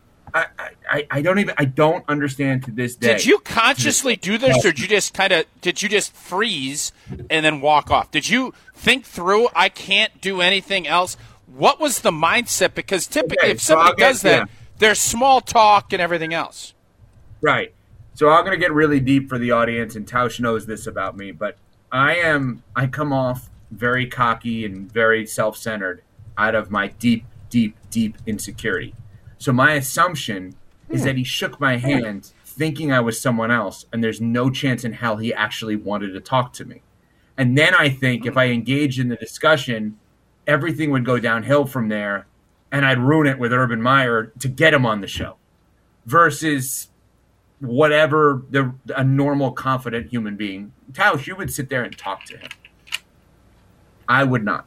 I don't understand to this day. Did you consciously do this, or did you just freeze and then walk off? Did you think through, I can't do anything else? What was the mindset? Because typically if somebody does that, there's small talk and everything else. Right. So I'm going to get really deep for the audience, and Tausch knows this about me, but I come off very cocky and very self-centered out of my deep, deep, deep insecurity. So my assumption is that he shook my hand thinking I was someone else, and there's no chance in hell he actually wanted to talk to me. And then I think if I engaged in the discussion, everything would go downhill from there, and I'd ruin it with Urban Meyer to get him on the show versus whatever a normal, confident human being. Tausch, you would sit there and talk to him. I would not.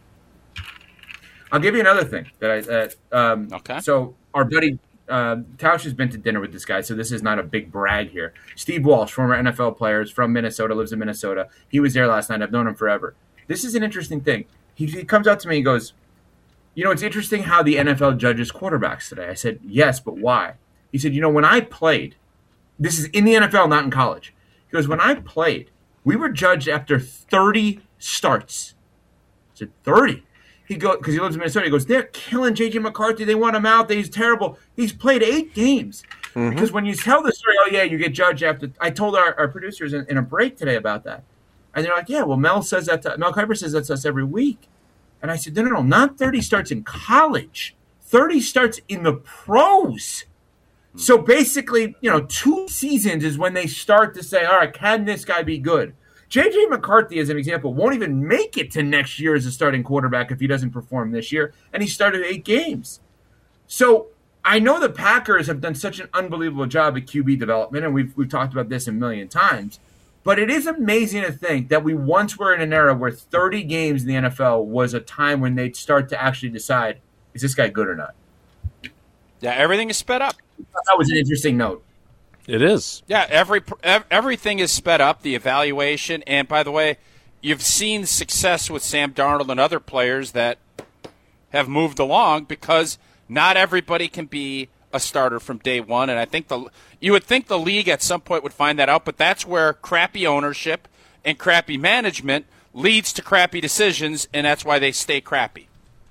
I'll give you another thing okay. So our buddy Tausch has been to dinner with this guy, so this is not a big brag here. Steve Walsh, former NFL player, is from Minnesota, lives in Minnesota. He was there last night. I've known him forever. This is an interesting thing. He comes up to me and goes, it's interesting how the NFL judges quarterbacks today. I said, yes, but why? He said, when I played, this is in the NFL, not in college. He goes, when I played, we were judged after 30 starts. I said, 30? He goes, because he lives in Minnesota, he goes, they're killing J.J. McCarthy. They want him out. He's terrible. He's played 8 games. Mm-hmm. Because when you tell the story, you get judged after. I told our producers in a break today about that. And they're like, yeah, well, Mel Kiper says that to us every week. And I said, no, not 30 starts in college. 30 starts in the pros. So basically, 2 seasons is when they start to say, all right, can this guy be good? J.J. McCarthy, as an example, won't even make it to next year as a starting quarterback if he doesn't perform this year, and he started 8 games. So I know the Packers have done such an unbelievable job at QB development, and we've talked about this a million times, but it is amazing to think that we once were in an era where 30 games in the NFL was a time when they'd start to actually decide, is this guy good or not? Yeah, everything is sped up. That was an interesting note. It is. Yeah, everything is sped up, the evaluation. And, by the way, you've seen success with Sam Darnold and other players that have moved along because not everybody can be a starter from day one. And I think you would think the league at some point would find that out, but that's where crappy ownership and crappy management leads to crappy decisions, and that's why they stay crappy.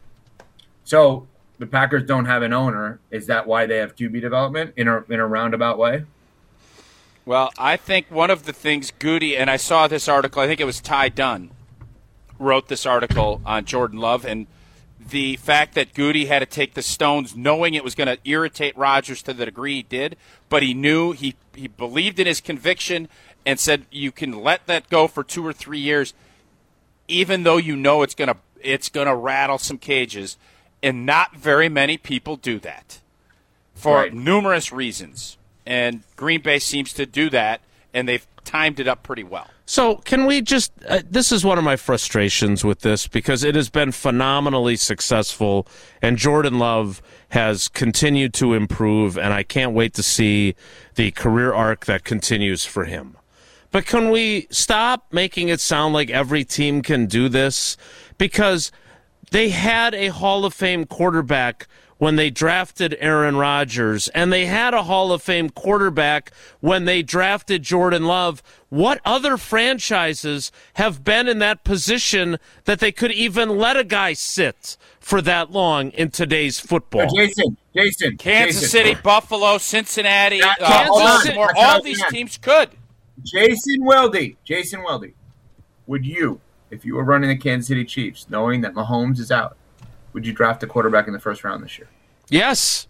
So the Packers don't have an owner. Is that why they have QB development in a roundabout way? Well, I think one of the things Goody, and I saw this article, I think it was Ty Dunn, wrote this article on Jordan Love, and the fact that Goody had to take the stones knowing it was going to irritate Rodgers to the degree he did, but he knew, he believed in his conviction and said you can let that go for 2 or 3 years, even though it's going to rattle some cages. And not very many people do that for numerous reasons. And Green Bay seems to do that, and they've timed it up pretty well. So can we just this is one of my frustrations with this because it has been phenomenally successful, and Jordan Love has continued to improve, and I can't wait to see the career arc that continues for him. But can we stop making it sound like every team can do this? Because they had a Hall of Fame quarterback when they drafted Aaron Rodgers, and they had a Hall of Fame quarterback when they drafted Jordan Love. What other franchises have been in that position that they could even let a guy sit for that long in today's football? Jason. Kansas City, Buffalo, Cincinnati, Baltimore, all these teams could. Jason Weldy, would you, if you were running the Kansas City Chiefs, knowing that Mahomes is out, would you draft a quarterback in the first round this year? Yes.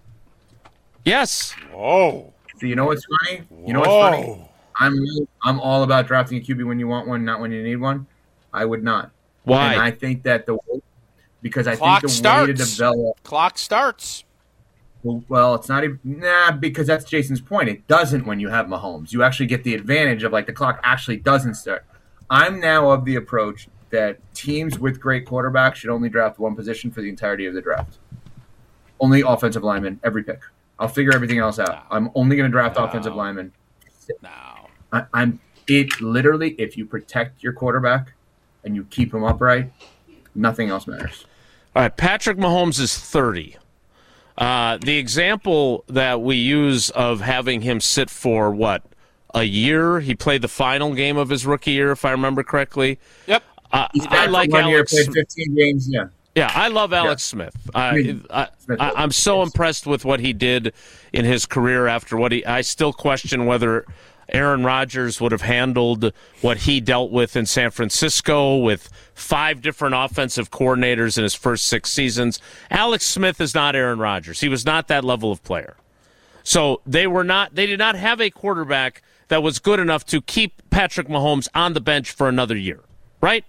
Whoa. So you know what's funny? I'm all about drafting a QB when you want one, not when you need one. I would not. Why? And I think that because I Clock think the starts. way to develop. Clock starts. Well, it's not even because that's Jason's point. It doesn't when you have Mahomes. You actually get the advantage of the clock actually doesn't start. I'm now of the approach that teams with great quarterbacks should only draft one position for the entirety of the draft. Only offensive linemen, every pick. I'll figure everything else out. I'm only going to draft offensive linemen. I'm literally, if you protect your quarterback and you keep him upright, nothing else matters. All right, Patrick Mahomes is 30. The example that we use of having him sit for, a year? He played the final game of his rookie year, if I remember correctly. Yep. I like Alex Smith. 15 games, yeah. Yeah, I love Alex Smith. I'm so impressed with what he did in his career after I still question whether Aaron Rodgers would have handled what he dealt with in San Francisco with 5 different offensive coordinators in his first 6 seasons. Alex Smith is not Aaron Rodgers. He was not that level of player. So they did not have a quarterback that was good enough to keep Patrick Mahomes on the bench for another year, right?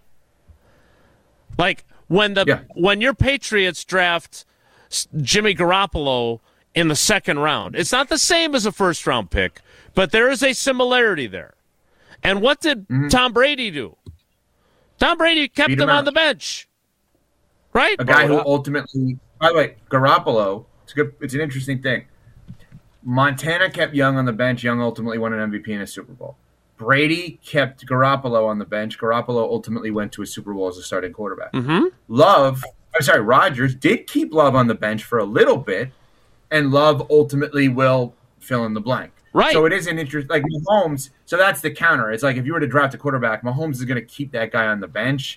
Like when your Patriots draft Jimmy Garoppolo in the second round, it's not the same as a first-round pick, but there is a similarity there. And what did Tom Brady do? Tom Brady kept him on the bench, right? A guy who ultimately, by the way, Garoppolo, it's an interesting thing. Montana kept Young on the bench. Young ultimately won an MVP and a Super Bowl. Brady kept Garoppolo on the bench. Garoppolo ultimately went to a Super Bowl as a starting quarterback. Rodgers did keep Love on the bench for a little bit, and Love ultimately will fill in the blank. Right. So it is an interest, like Mahomes. So that's the counter. It's like if you were to draft a quarterback, Mahomes is going to keep that guy on the bench,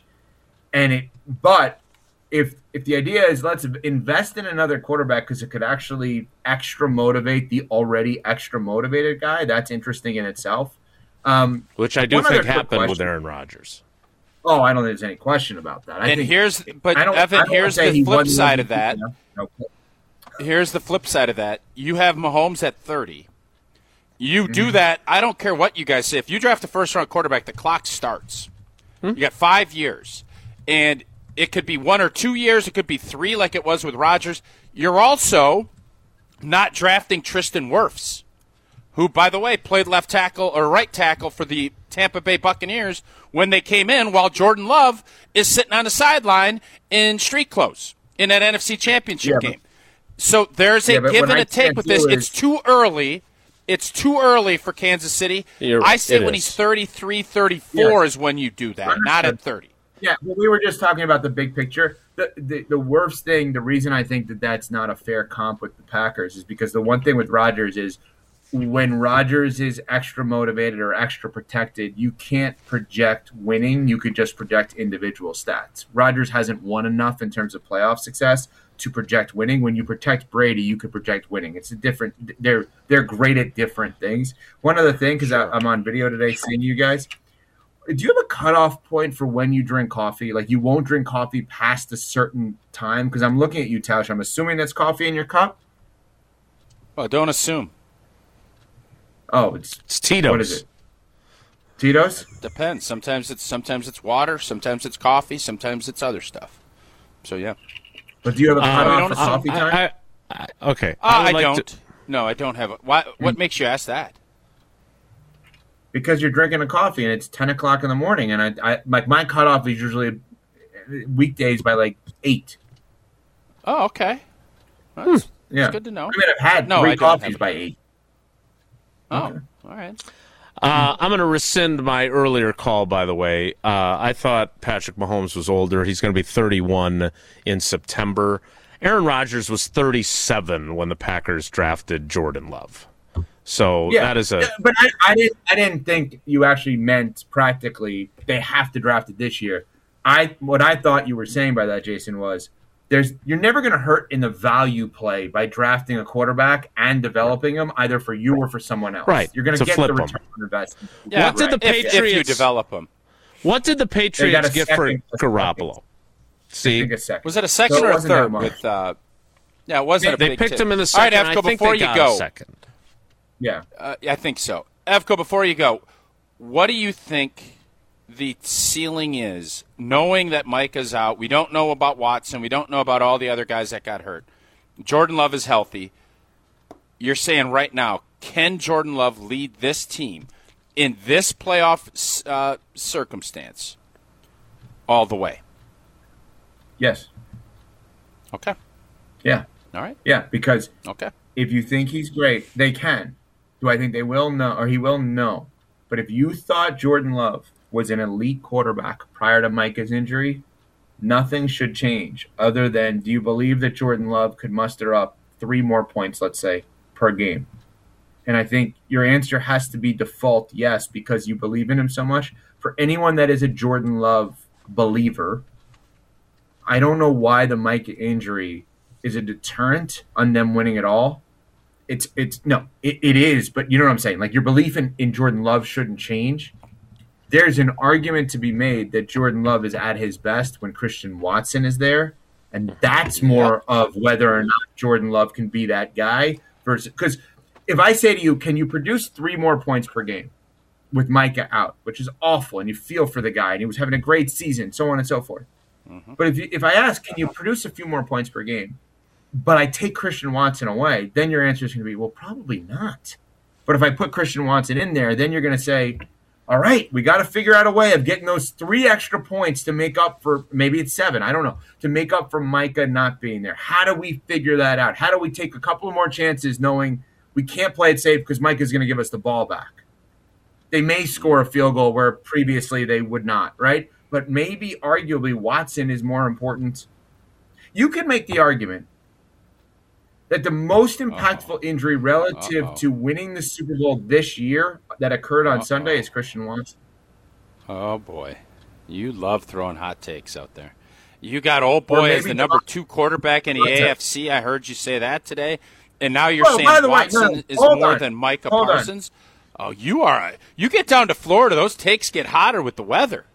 but if the idea is let's invest in another quarterback because it could actually extra motivate the already extra motivated guy, that's interesting in itself. Which I do think happened with Aaron Rodgers. Oh, I don't think there's any question about that. Here's the flip side of that. Here's the flip side of that. You have Mahomes at 30. You do that. I don't care what you guys say. If you draft a first-round quarterback, the clock starts. You got 5 years. And it could be 1 or 2 years. It could be 3 like it was with Rodgers. You're also not drafting Tristan Wirfs, who, by the way, played left tackle or right tackle for the Tampa Bay Buccaneers when they came in while Jordan Love is sitting on the sideline in street clothes in that NFC Championship game. So there's a give and a take with this. It's too early. It's too early for Kansas City. I say when he's 33, 34 is when you do that, not at 30. Yeah, well, we were just talking about the big picture. The worst thing, the reason I think that's not a fair comp with the Packers is because the one thing with Rodgers is when Rodgers is extra motivated or extra protected, you can't project winning. You could just project individual stats. Rodgers hasn't won enough in terms of playoff success to project winning. When you protect Brady, you could project winning. It's a different. They're great at different things. One other thing, because I'm on video today seeing you guys. Do you have a cutoff point for when you drink coffee? Like you won't drink coffee past a certain time? Because I'm looking at you, Tausch. I'm assuming that's coffee in your cup. Well, don't assume. Oh, it's Tito's. What is it? Tito's? Depends. Sometimes it's water. Sometimes it's coffee. Sometimes it's other stuff. So yeah. But do you have a cutoff for coffee time? Okay. I don't. No, I don't have it. What makes you ask that? Because you're drinking a coffee and it's 10 o'clock in the morning, and I my cutoff is usually weekdays by like 8. Oh, okay. That's good to know. I mean, I've had 3 coffees by 8. Oh, okay. All right. I'm going to rescind my earlier call, by the way. I thought Patrick Mahomes was older. He's going to be 31 in September. Aaron Rodgers was 37 when the Packers drafted Jordan Love. So that is a. But I didn't think you actually meant practically they have to draft it this year. What I thought you were saying by that, Jason, was you're never going to hurt in the value play by drafting a quarterback and developing him either for you or for someone else. Right. You're going to get the return on investment. Yeah, what did the Patriots if you develop him? What did the Patriots get for Garoppolo? See, was it a second or a third? With it wasn't. They picked him in the second. All right, Evko, before you go, second. Yeah, I think so. Evko, before you go, what do you think the ceiling is, knowing that Micah's out? We don't know about Watson. We don't know about all the other guys that got hurt. Jordan Love is healthy. You're saying right now, can Jordan Love lead this team in this playoff circumstance all the way? Yes. Okay. Yeah. All right. Yeah, because okay. If you think he's great, they can. Do I think they will? No. Or he will? No. But if you thought Jordan Love was an elite quarterback prior to Micah's injury, nothing should change other than, do you believe that Jordan Love could muster up 3 more points, let's say, per game? And I think your answer has to be default yes, because you believe in him so much. For anyone that is a Jordan Love believer, I don't know why the Micah injury is a deterrent on them winning it all. It is, but you know what I'm saying? Like, your belief in Jordan Love shouldn't change. There's an argument to be made that Jordan Love is at his best when Christian Watson is there, and that's more of whether or not Jordan Love can be that guy versus, because if I say to you, can you produce 3 more points per game with Micah out, which is awful, and you feel for the guy, and he was having a great season, so on and so forth. Mm-hmm. But if I ask, can you produce a few more points per game, but I take Christian Watson away, then your answer is going to be, well, probably not. But if I put Christian Watson in there, then you're going to say, all right, we got to figure out a way of getting those 3 extra points to make up for, maybe it's 7, I don't know, to make up for Micah not being there. How do we figure that out? How do we take a couple of more chances knowing we can't play it safe because Micah's going to give us the ball back? They may score a field goal where previously they would not, right? But maybe arguably Watson is more important. You could make the argument that the most impactful injury relative to winning the Super Bowl this year that occurred on Sunday is Christian Watson. Oh, boy. You love throwing hot takes out there. You got old boy as the number 2 quarterback in the AFC. I heard you say that today. And now you're saying Watson is more than Micah Parsons? Oh, you are. You get down to Florida, those takes get hotter with the weather.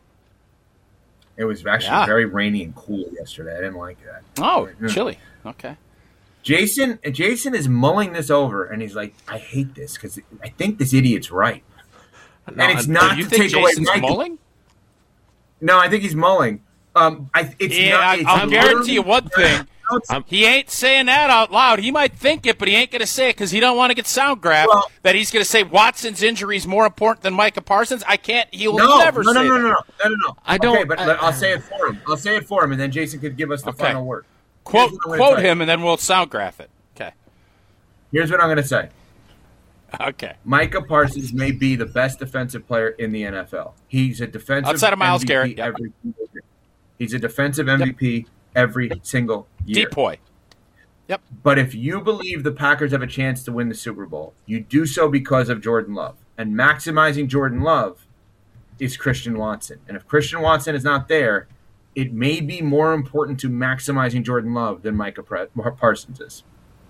It was actually very rainy and cool yesterday. I didn't like that. Oh, chilly. Okay. Jason is mulling this over, and he's like, I hate this because I think this idiot's right. No, and it's not you to think take Jason's away Micah. mulling? No, I think he's mulling. I'll guarantee you one thing. He ain't saying that out loud. He might think it, but he ain't going to say it because he don't want to get sound grabbed that he's going to say Watson's injury is more important than Micah Parsons. I can't. He'll never say that. No. I don't. Okay, but I'll say it for him. And then Jason could give us the final word. Quote him, and then we'll sound graph it. Okay. Here's what I'm going to say. Okay. Micah Parsons may be the best defensive player in the NFL. He's a defensive outside of Myles MVP Garrett. every single year. He's a defensive MVP every single year. Depoy. Yep. But if you believe the Packers have a chance to win the Super Bowl, you do so because of Jordan Love. And maximizing Jordan Love is Christian Watson. And if Christian Watson is not there, it may be more important to maximizing Jordan Love than Micah Parsons is.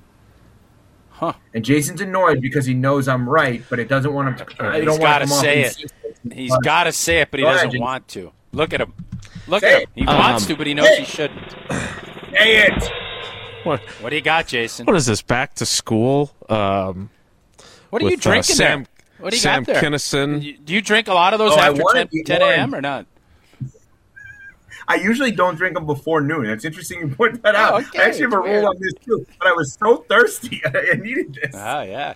Huh. And Jason's annoyed because he knows I'm right, but it doesn't want him to. He's got to say it. He's got to say it, but he doesn't want to. Look at him. Look at him. He wants to, but he knows he shouldn't. Say it. What do you got, Jason? What is this? Back to school? What are you drinking there? What do you Sam got there? Kinison. Do you drink a lot of those after 10 a.m. or not? I usually don't drink them before noon. It's interesting you point that out. Okay. I actually have a rule on this too, but I was so thirsty. I needed this. Oh, yeah.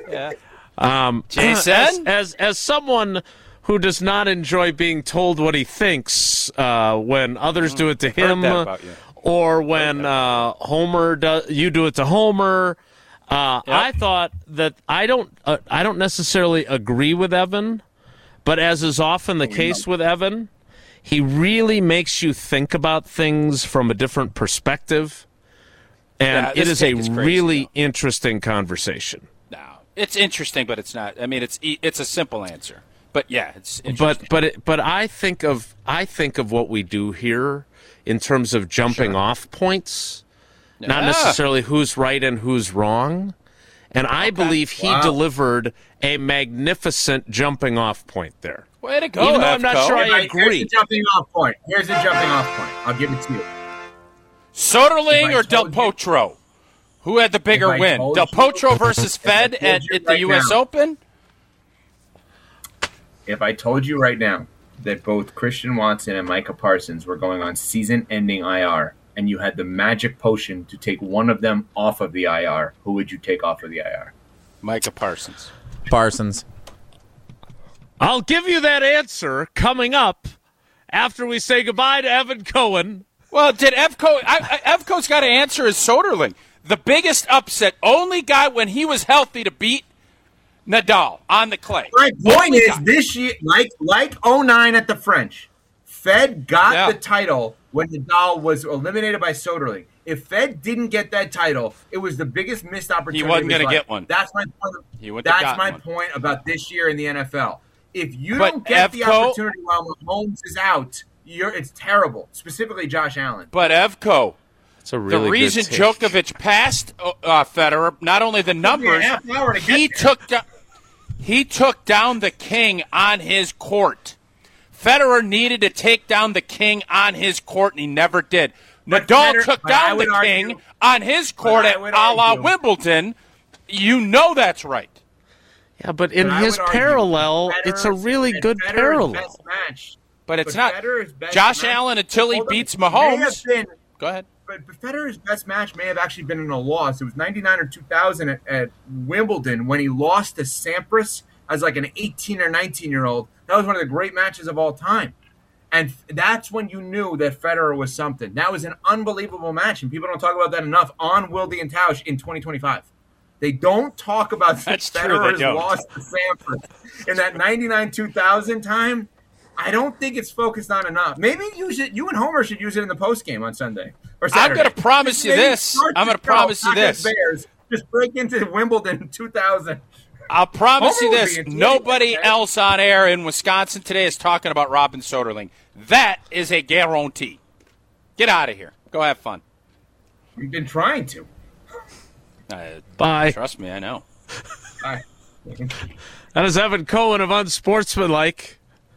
Jason? As someone who does not enjoy being told what he thinks when others do it to him, or when you do it to Homer, I thought that I don't necessarily agree with Evan, but as is often the case with Evan, he really makes you think about things from a different perspective, and it is a really interesting conversation. No, it's interesting, but it's not. I mean, it's a simple answer, but yeah, it's interesting. But I think of what we do here in terms of jumping off points, not necessarily who's right and who's wrong. And I believe he delivered a magnificent jumping off point there. Way to go, even though I'm not sure I agree. Here's the jumping off point. I'll give it to you. Soderling or Del Potro? Who had the bigger win? Del Potro versus Fed at the U.S. Open? If I told you right now that both Christian Watson and Micah Parsons were going on season-ending IR, and you had the magic potion to take one of them off of the IR, who would you take off of the IR? Micah Parsons. Parsons. I'll give you that answer coming up after we say goodbye to Evan Cohen. Well, did Evco's got to answer his Soderling. The biggest upset, only guy when he was healthy to beat Nadal on the clay. My point is, this year, like 09 at the French, Fed got the title when Nadal was eliminated by Soderling. If Fed didn't get that title, it was the biggest missed opportunity. He wasn't going to get one. That's my point. That's my point about this year in the NFL. If you don't get the opportunity while Mahomes is out, it's terrible. Specifically, Josh Allen. But Evco, it's a really the reason good Djokovic passed Federer, not only the numbers, he took down the king on his court. Federer needed to take down the king on his court, and he never did. Nadal took down the king on his court at a la Wimbledon. You know that's right. Yeah, but in his parallel, it's a really good parallel. But it's not. Josh Allen until he beats Mahomes. Go ahead. But Federer's best match may have actually been in a loss. It was 99 or 2000 at Wimbledon when he lost to Sampras as like an 18 or 19-year-old. That was one of the great matches of all time. And that's when you knew that Federer was something. That was an unbelievable match, and people don't talk about that enough on Wilde and Tausch in 2025. They don't talk about Federer's loss to Sampras in that 99-2000 time. I don't think it's focused on enough. Maybe you and Homer should use it in the postgame on Sunday or Saturday. I'm going to promise you this. Bears, just break into Wimbledon 2000. I'll promise you this. Nobody else on air in Wisconsin today is talking about Robin Soderling. That is a guarantee. Get out of here. Go have fun. We've been trying to. Bye. Trust me, I know. Bye. That is Evan Cohen of Unsportsmanlike.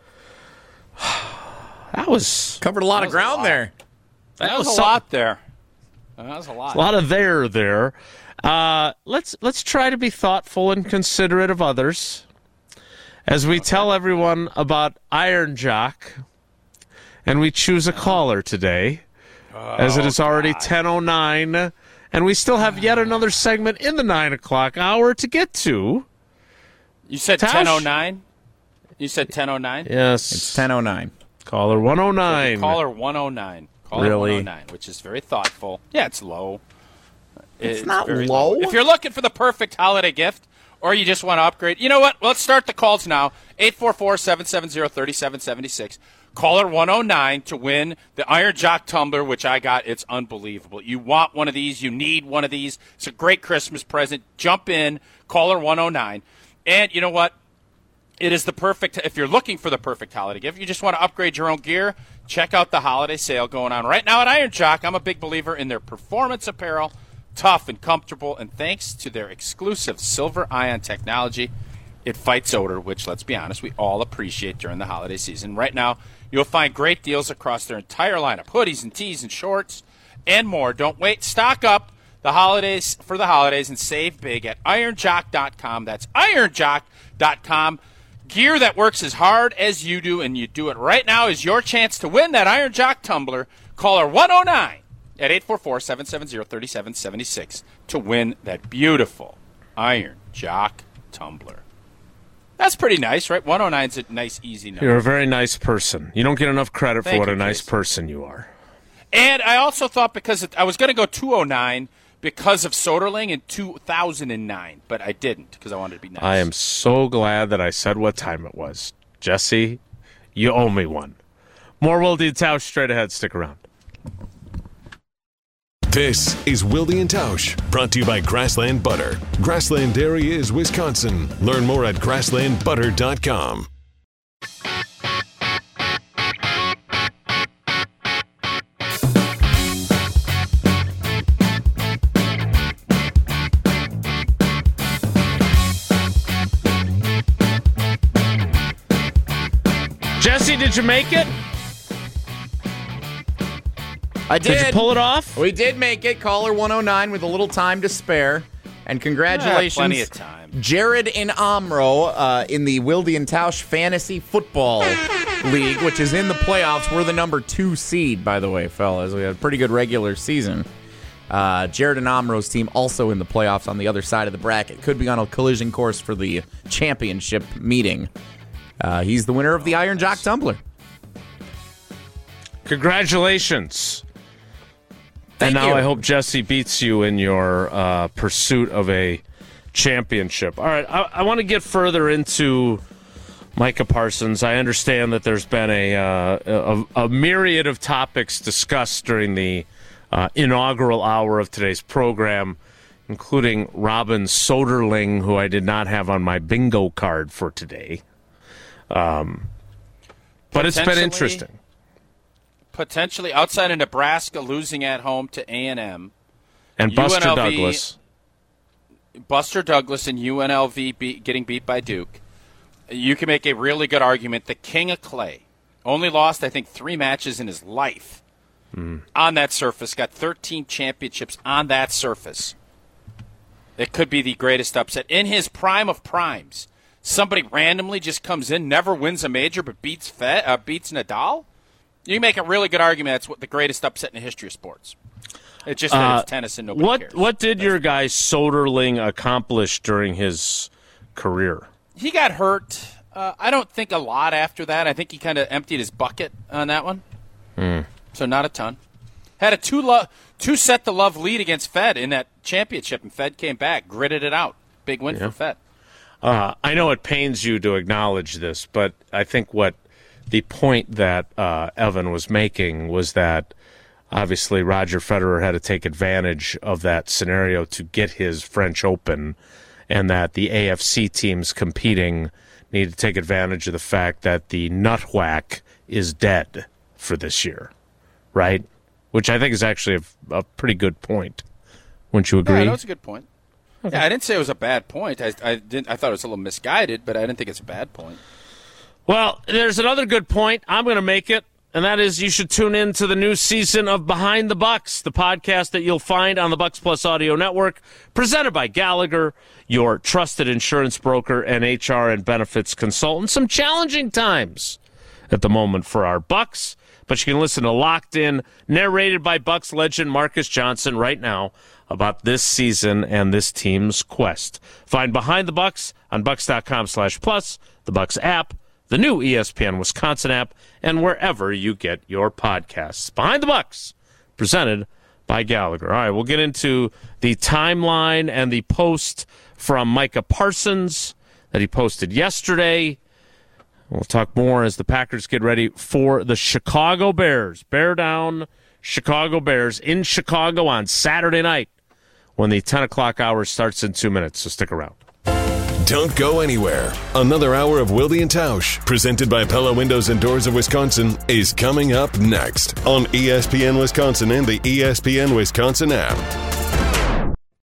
That was covered a lot of ground there. That was a lot there. That was a lot. A lot of there. Let's try to be thoughtful and considerate of others as we tell everyone about Iron Jock, and we choose a caller today, as it is already 10:09, and we still have yet another segment in the 9 o'clock hour to get to. You said 10:09? You said 10:09? Yes. It's 10:09. Caller 109. Caller 109. Caller Really? 109, which is very thoughtful. Yeah, it's low. It's not very low. If you're looking for the perfect holiday gift, or you just want to upgrade, you know what? Let's start the calls now. 844-770-3776. Caller 109 to win the Iron Jock tumbler, which I got. It's unbelievable. You want one of these. You need one of these. It's a great Christmas present. Jump in. Caller 109. And you know what? It is the perfect, if you're looking for the perfect holiday gift, you just want to upgrade your own gear, check out the holiday sale going on right now at Iron Jock. I'm a big believer in their performance apparel, tough and comfortable, and thanks to their exclusive silver ion technology, it fights odor, which, let's be honest, we all appreciate during the holiday season. Right now, you'll find great deals across their entire lineup, hoodies and tees and shorts and more. Don't wait. Stock up for the holidays and save big at ironjock.com. That's ironjock.com. Gear that works as hard as you do, and you do it right now, is your chance to win that Iron Jock tumbler. Caller 109 at 844-770-3776 to win that beautiful Iron Jock tumbler. That's pretty nice, right? 109 is a nice, easy number. You're a very nice person. You don't get enough credit for what a nice Jason. person you are. And I also thought, because I was going to go 209 because of Soderling in 2009, but I didn't because I wanted to be nice. I am so glad that I said what time it was. Jesse, you owe me one. More Wilde and Tausch straight ahead. Stick around. This is Wilde and Tausch, brought to you by Grassland Butter. Grassland Dairy is Wisconsin. Learn more at grasslandbutter.com. Jesse, did you make it? I did. Did you pull it off? We did make it. Caller 109 with a little time to spare. And congratulations, plenty of time. Jared and Amro in the Wilde and Tausch Fantasy Football League, which is in the playoffs. We're the number 2 seed, by the way, fellas. We had a pretty good regular season. Jared and Amro's team also in the playoffs on the other side of the bracket. Could be on a collision course for the championship meeting. He's the winner of the Iron Jock Tumbler. Congratulations. And now I hope Jesse beats you in your pursuit of a championship. All right, I want to get further into Micah Parsons. I understand that there's been a myriad of topics discussed during the inaugural hour of today's program, including Robin Soderling, who I did not have on my bingo card for today. But it's been interesting. Potentially outside of Nebraska losing at home to A&M. And Buster Douglas. Buster Douglas and UNLV getting beat by Duke. You can make a really good argument. The King of Clay only lost, I think, 3 matches in his life on that surface. Got 13 championships on that surface. It could be the greatest upset. In his prime of primes, somebody randomly just comes in, never wins a major, but beats Nadal? You can make a really good argument that's what the greatest upset in the history of sports. It's just that it's tennis and nobody cares. What did your guy Soderling accomplish during his career? He got hurt. I don't think a lot after that. I think he kind of emptied his bucket on that one. So not a ton. Had a two-set to love lead against Fed in that championship, and Fed came back, gritted it out. Big win for Fed. I know it pains you to acknowledge this, but I think what the point that Evan was making was that obviously Roger Federer had to take advantage of that scenario to get his French Open, and that the AFC teams competing need to take advantage of the fact that the nut whack is dead for this year, right? Which I think is actually a pretty good point. Wouldn't you agree? Yeah, that's a good point. Okay. Yeah, I didn't say it was a bad point. I thought it was a little misguided, but I didn't think it's a bad point. Well, there's another good point. I'm going to make it, and that is you should tune in to the new season of Behind the Bucks, the podcast that you'll find on the Bucks Plus Audio Network, presented by Gallagher, your trusted insurance broker and HR and benefits consultant. Some challenging times at the moment for our Bucks, but you can listen to Locked In, narrated by Bucks legend Marcus Johnson right now about this season and this team's quest. Find Behind the Bucks on bucks.com/plus, the Bucks app, the new ESPN Wisconsin app, and wherever you get your podcasts. Behind the Bucks, presented by Gallagher. All right, we'll get into the timeline and the post from Micah Parsons that he posted yesterday. We'll talk more as the Packers get ready for the Chicago Bears. Bear down, Chicago Bears in Chicago on Saturday night when the 10 o'clock hour starts in 2 minutes, so stick around. Don't go anywhere. Another hour of Wilde and Tausch, presented by Pella Windows and Doors of Wisconsin, is coming up next on ESPN Wisconsin and the ESPN Wisconsin app.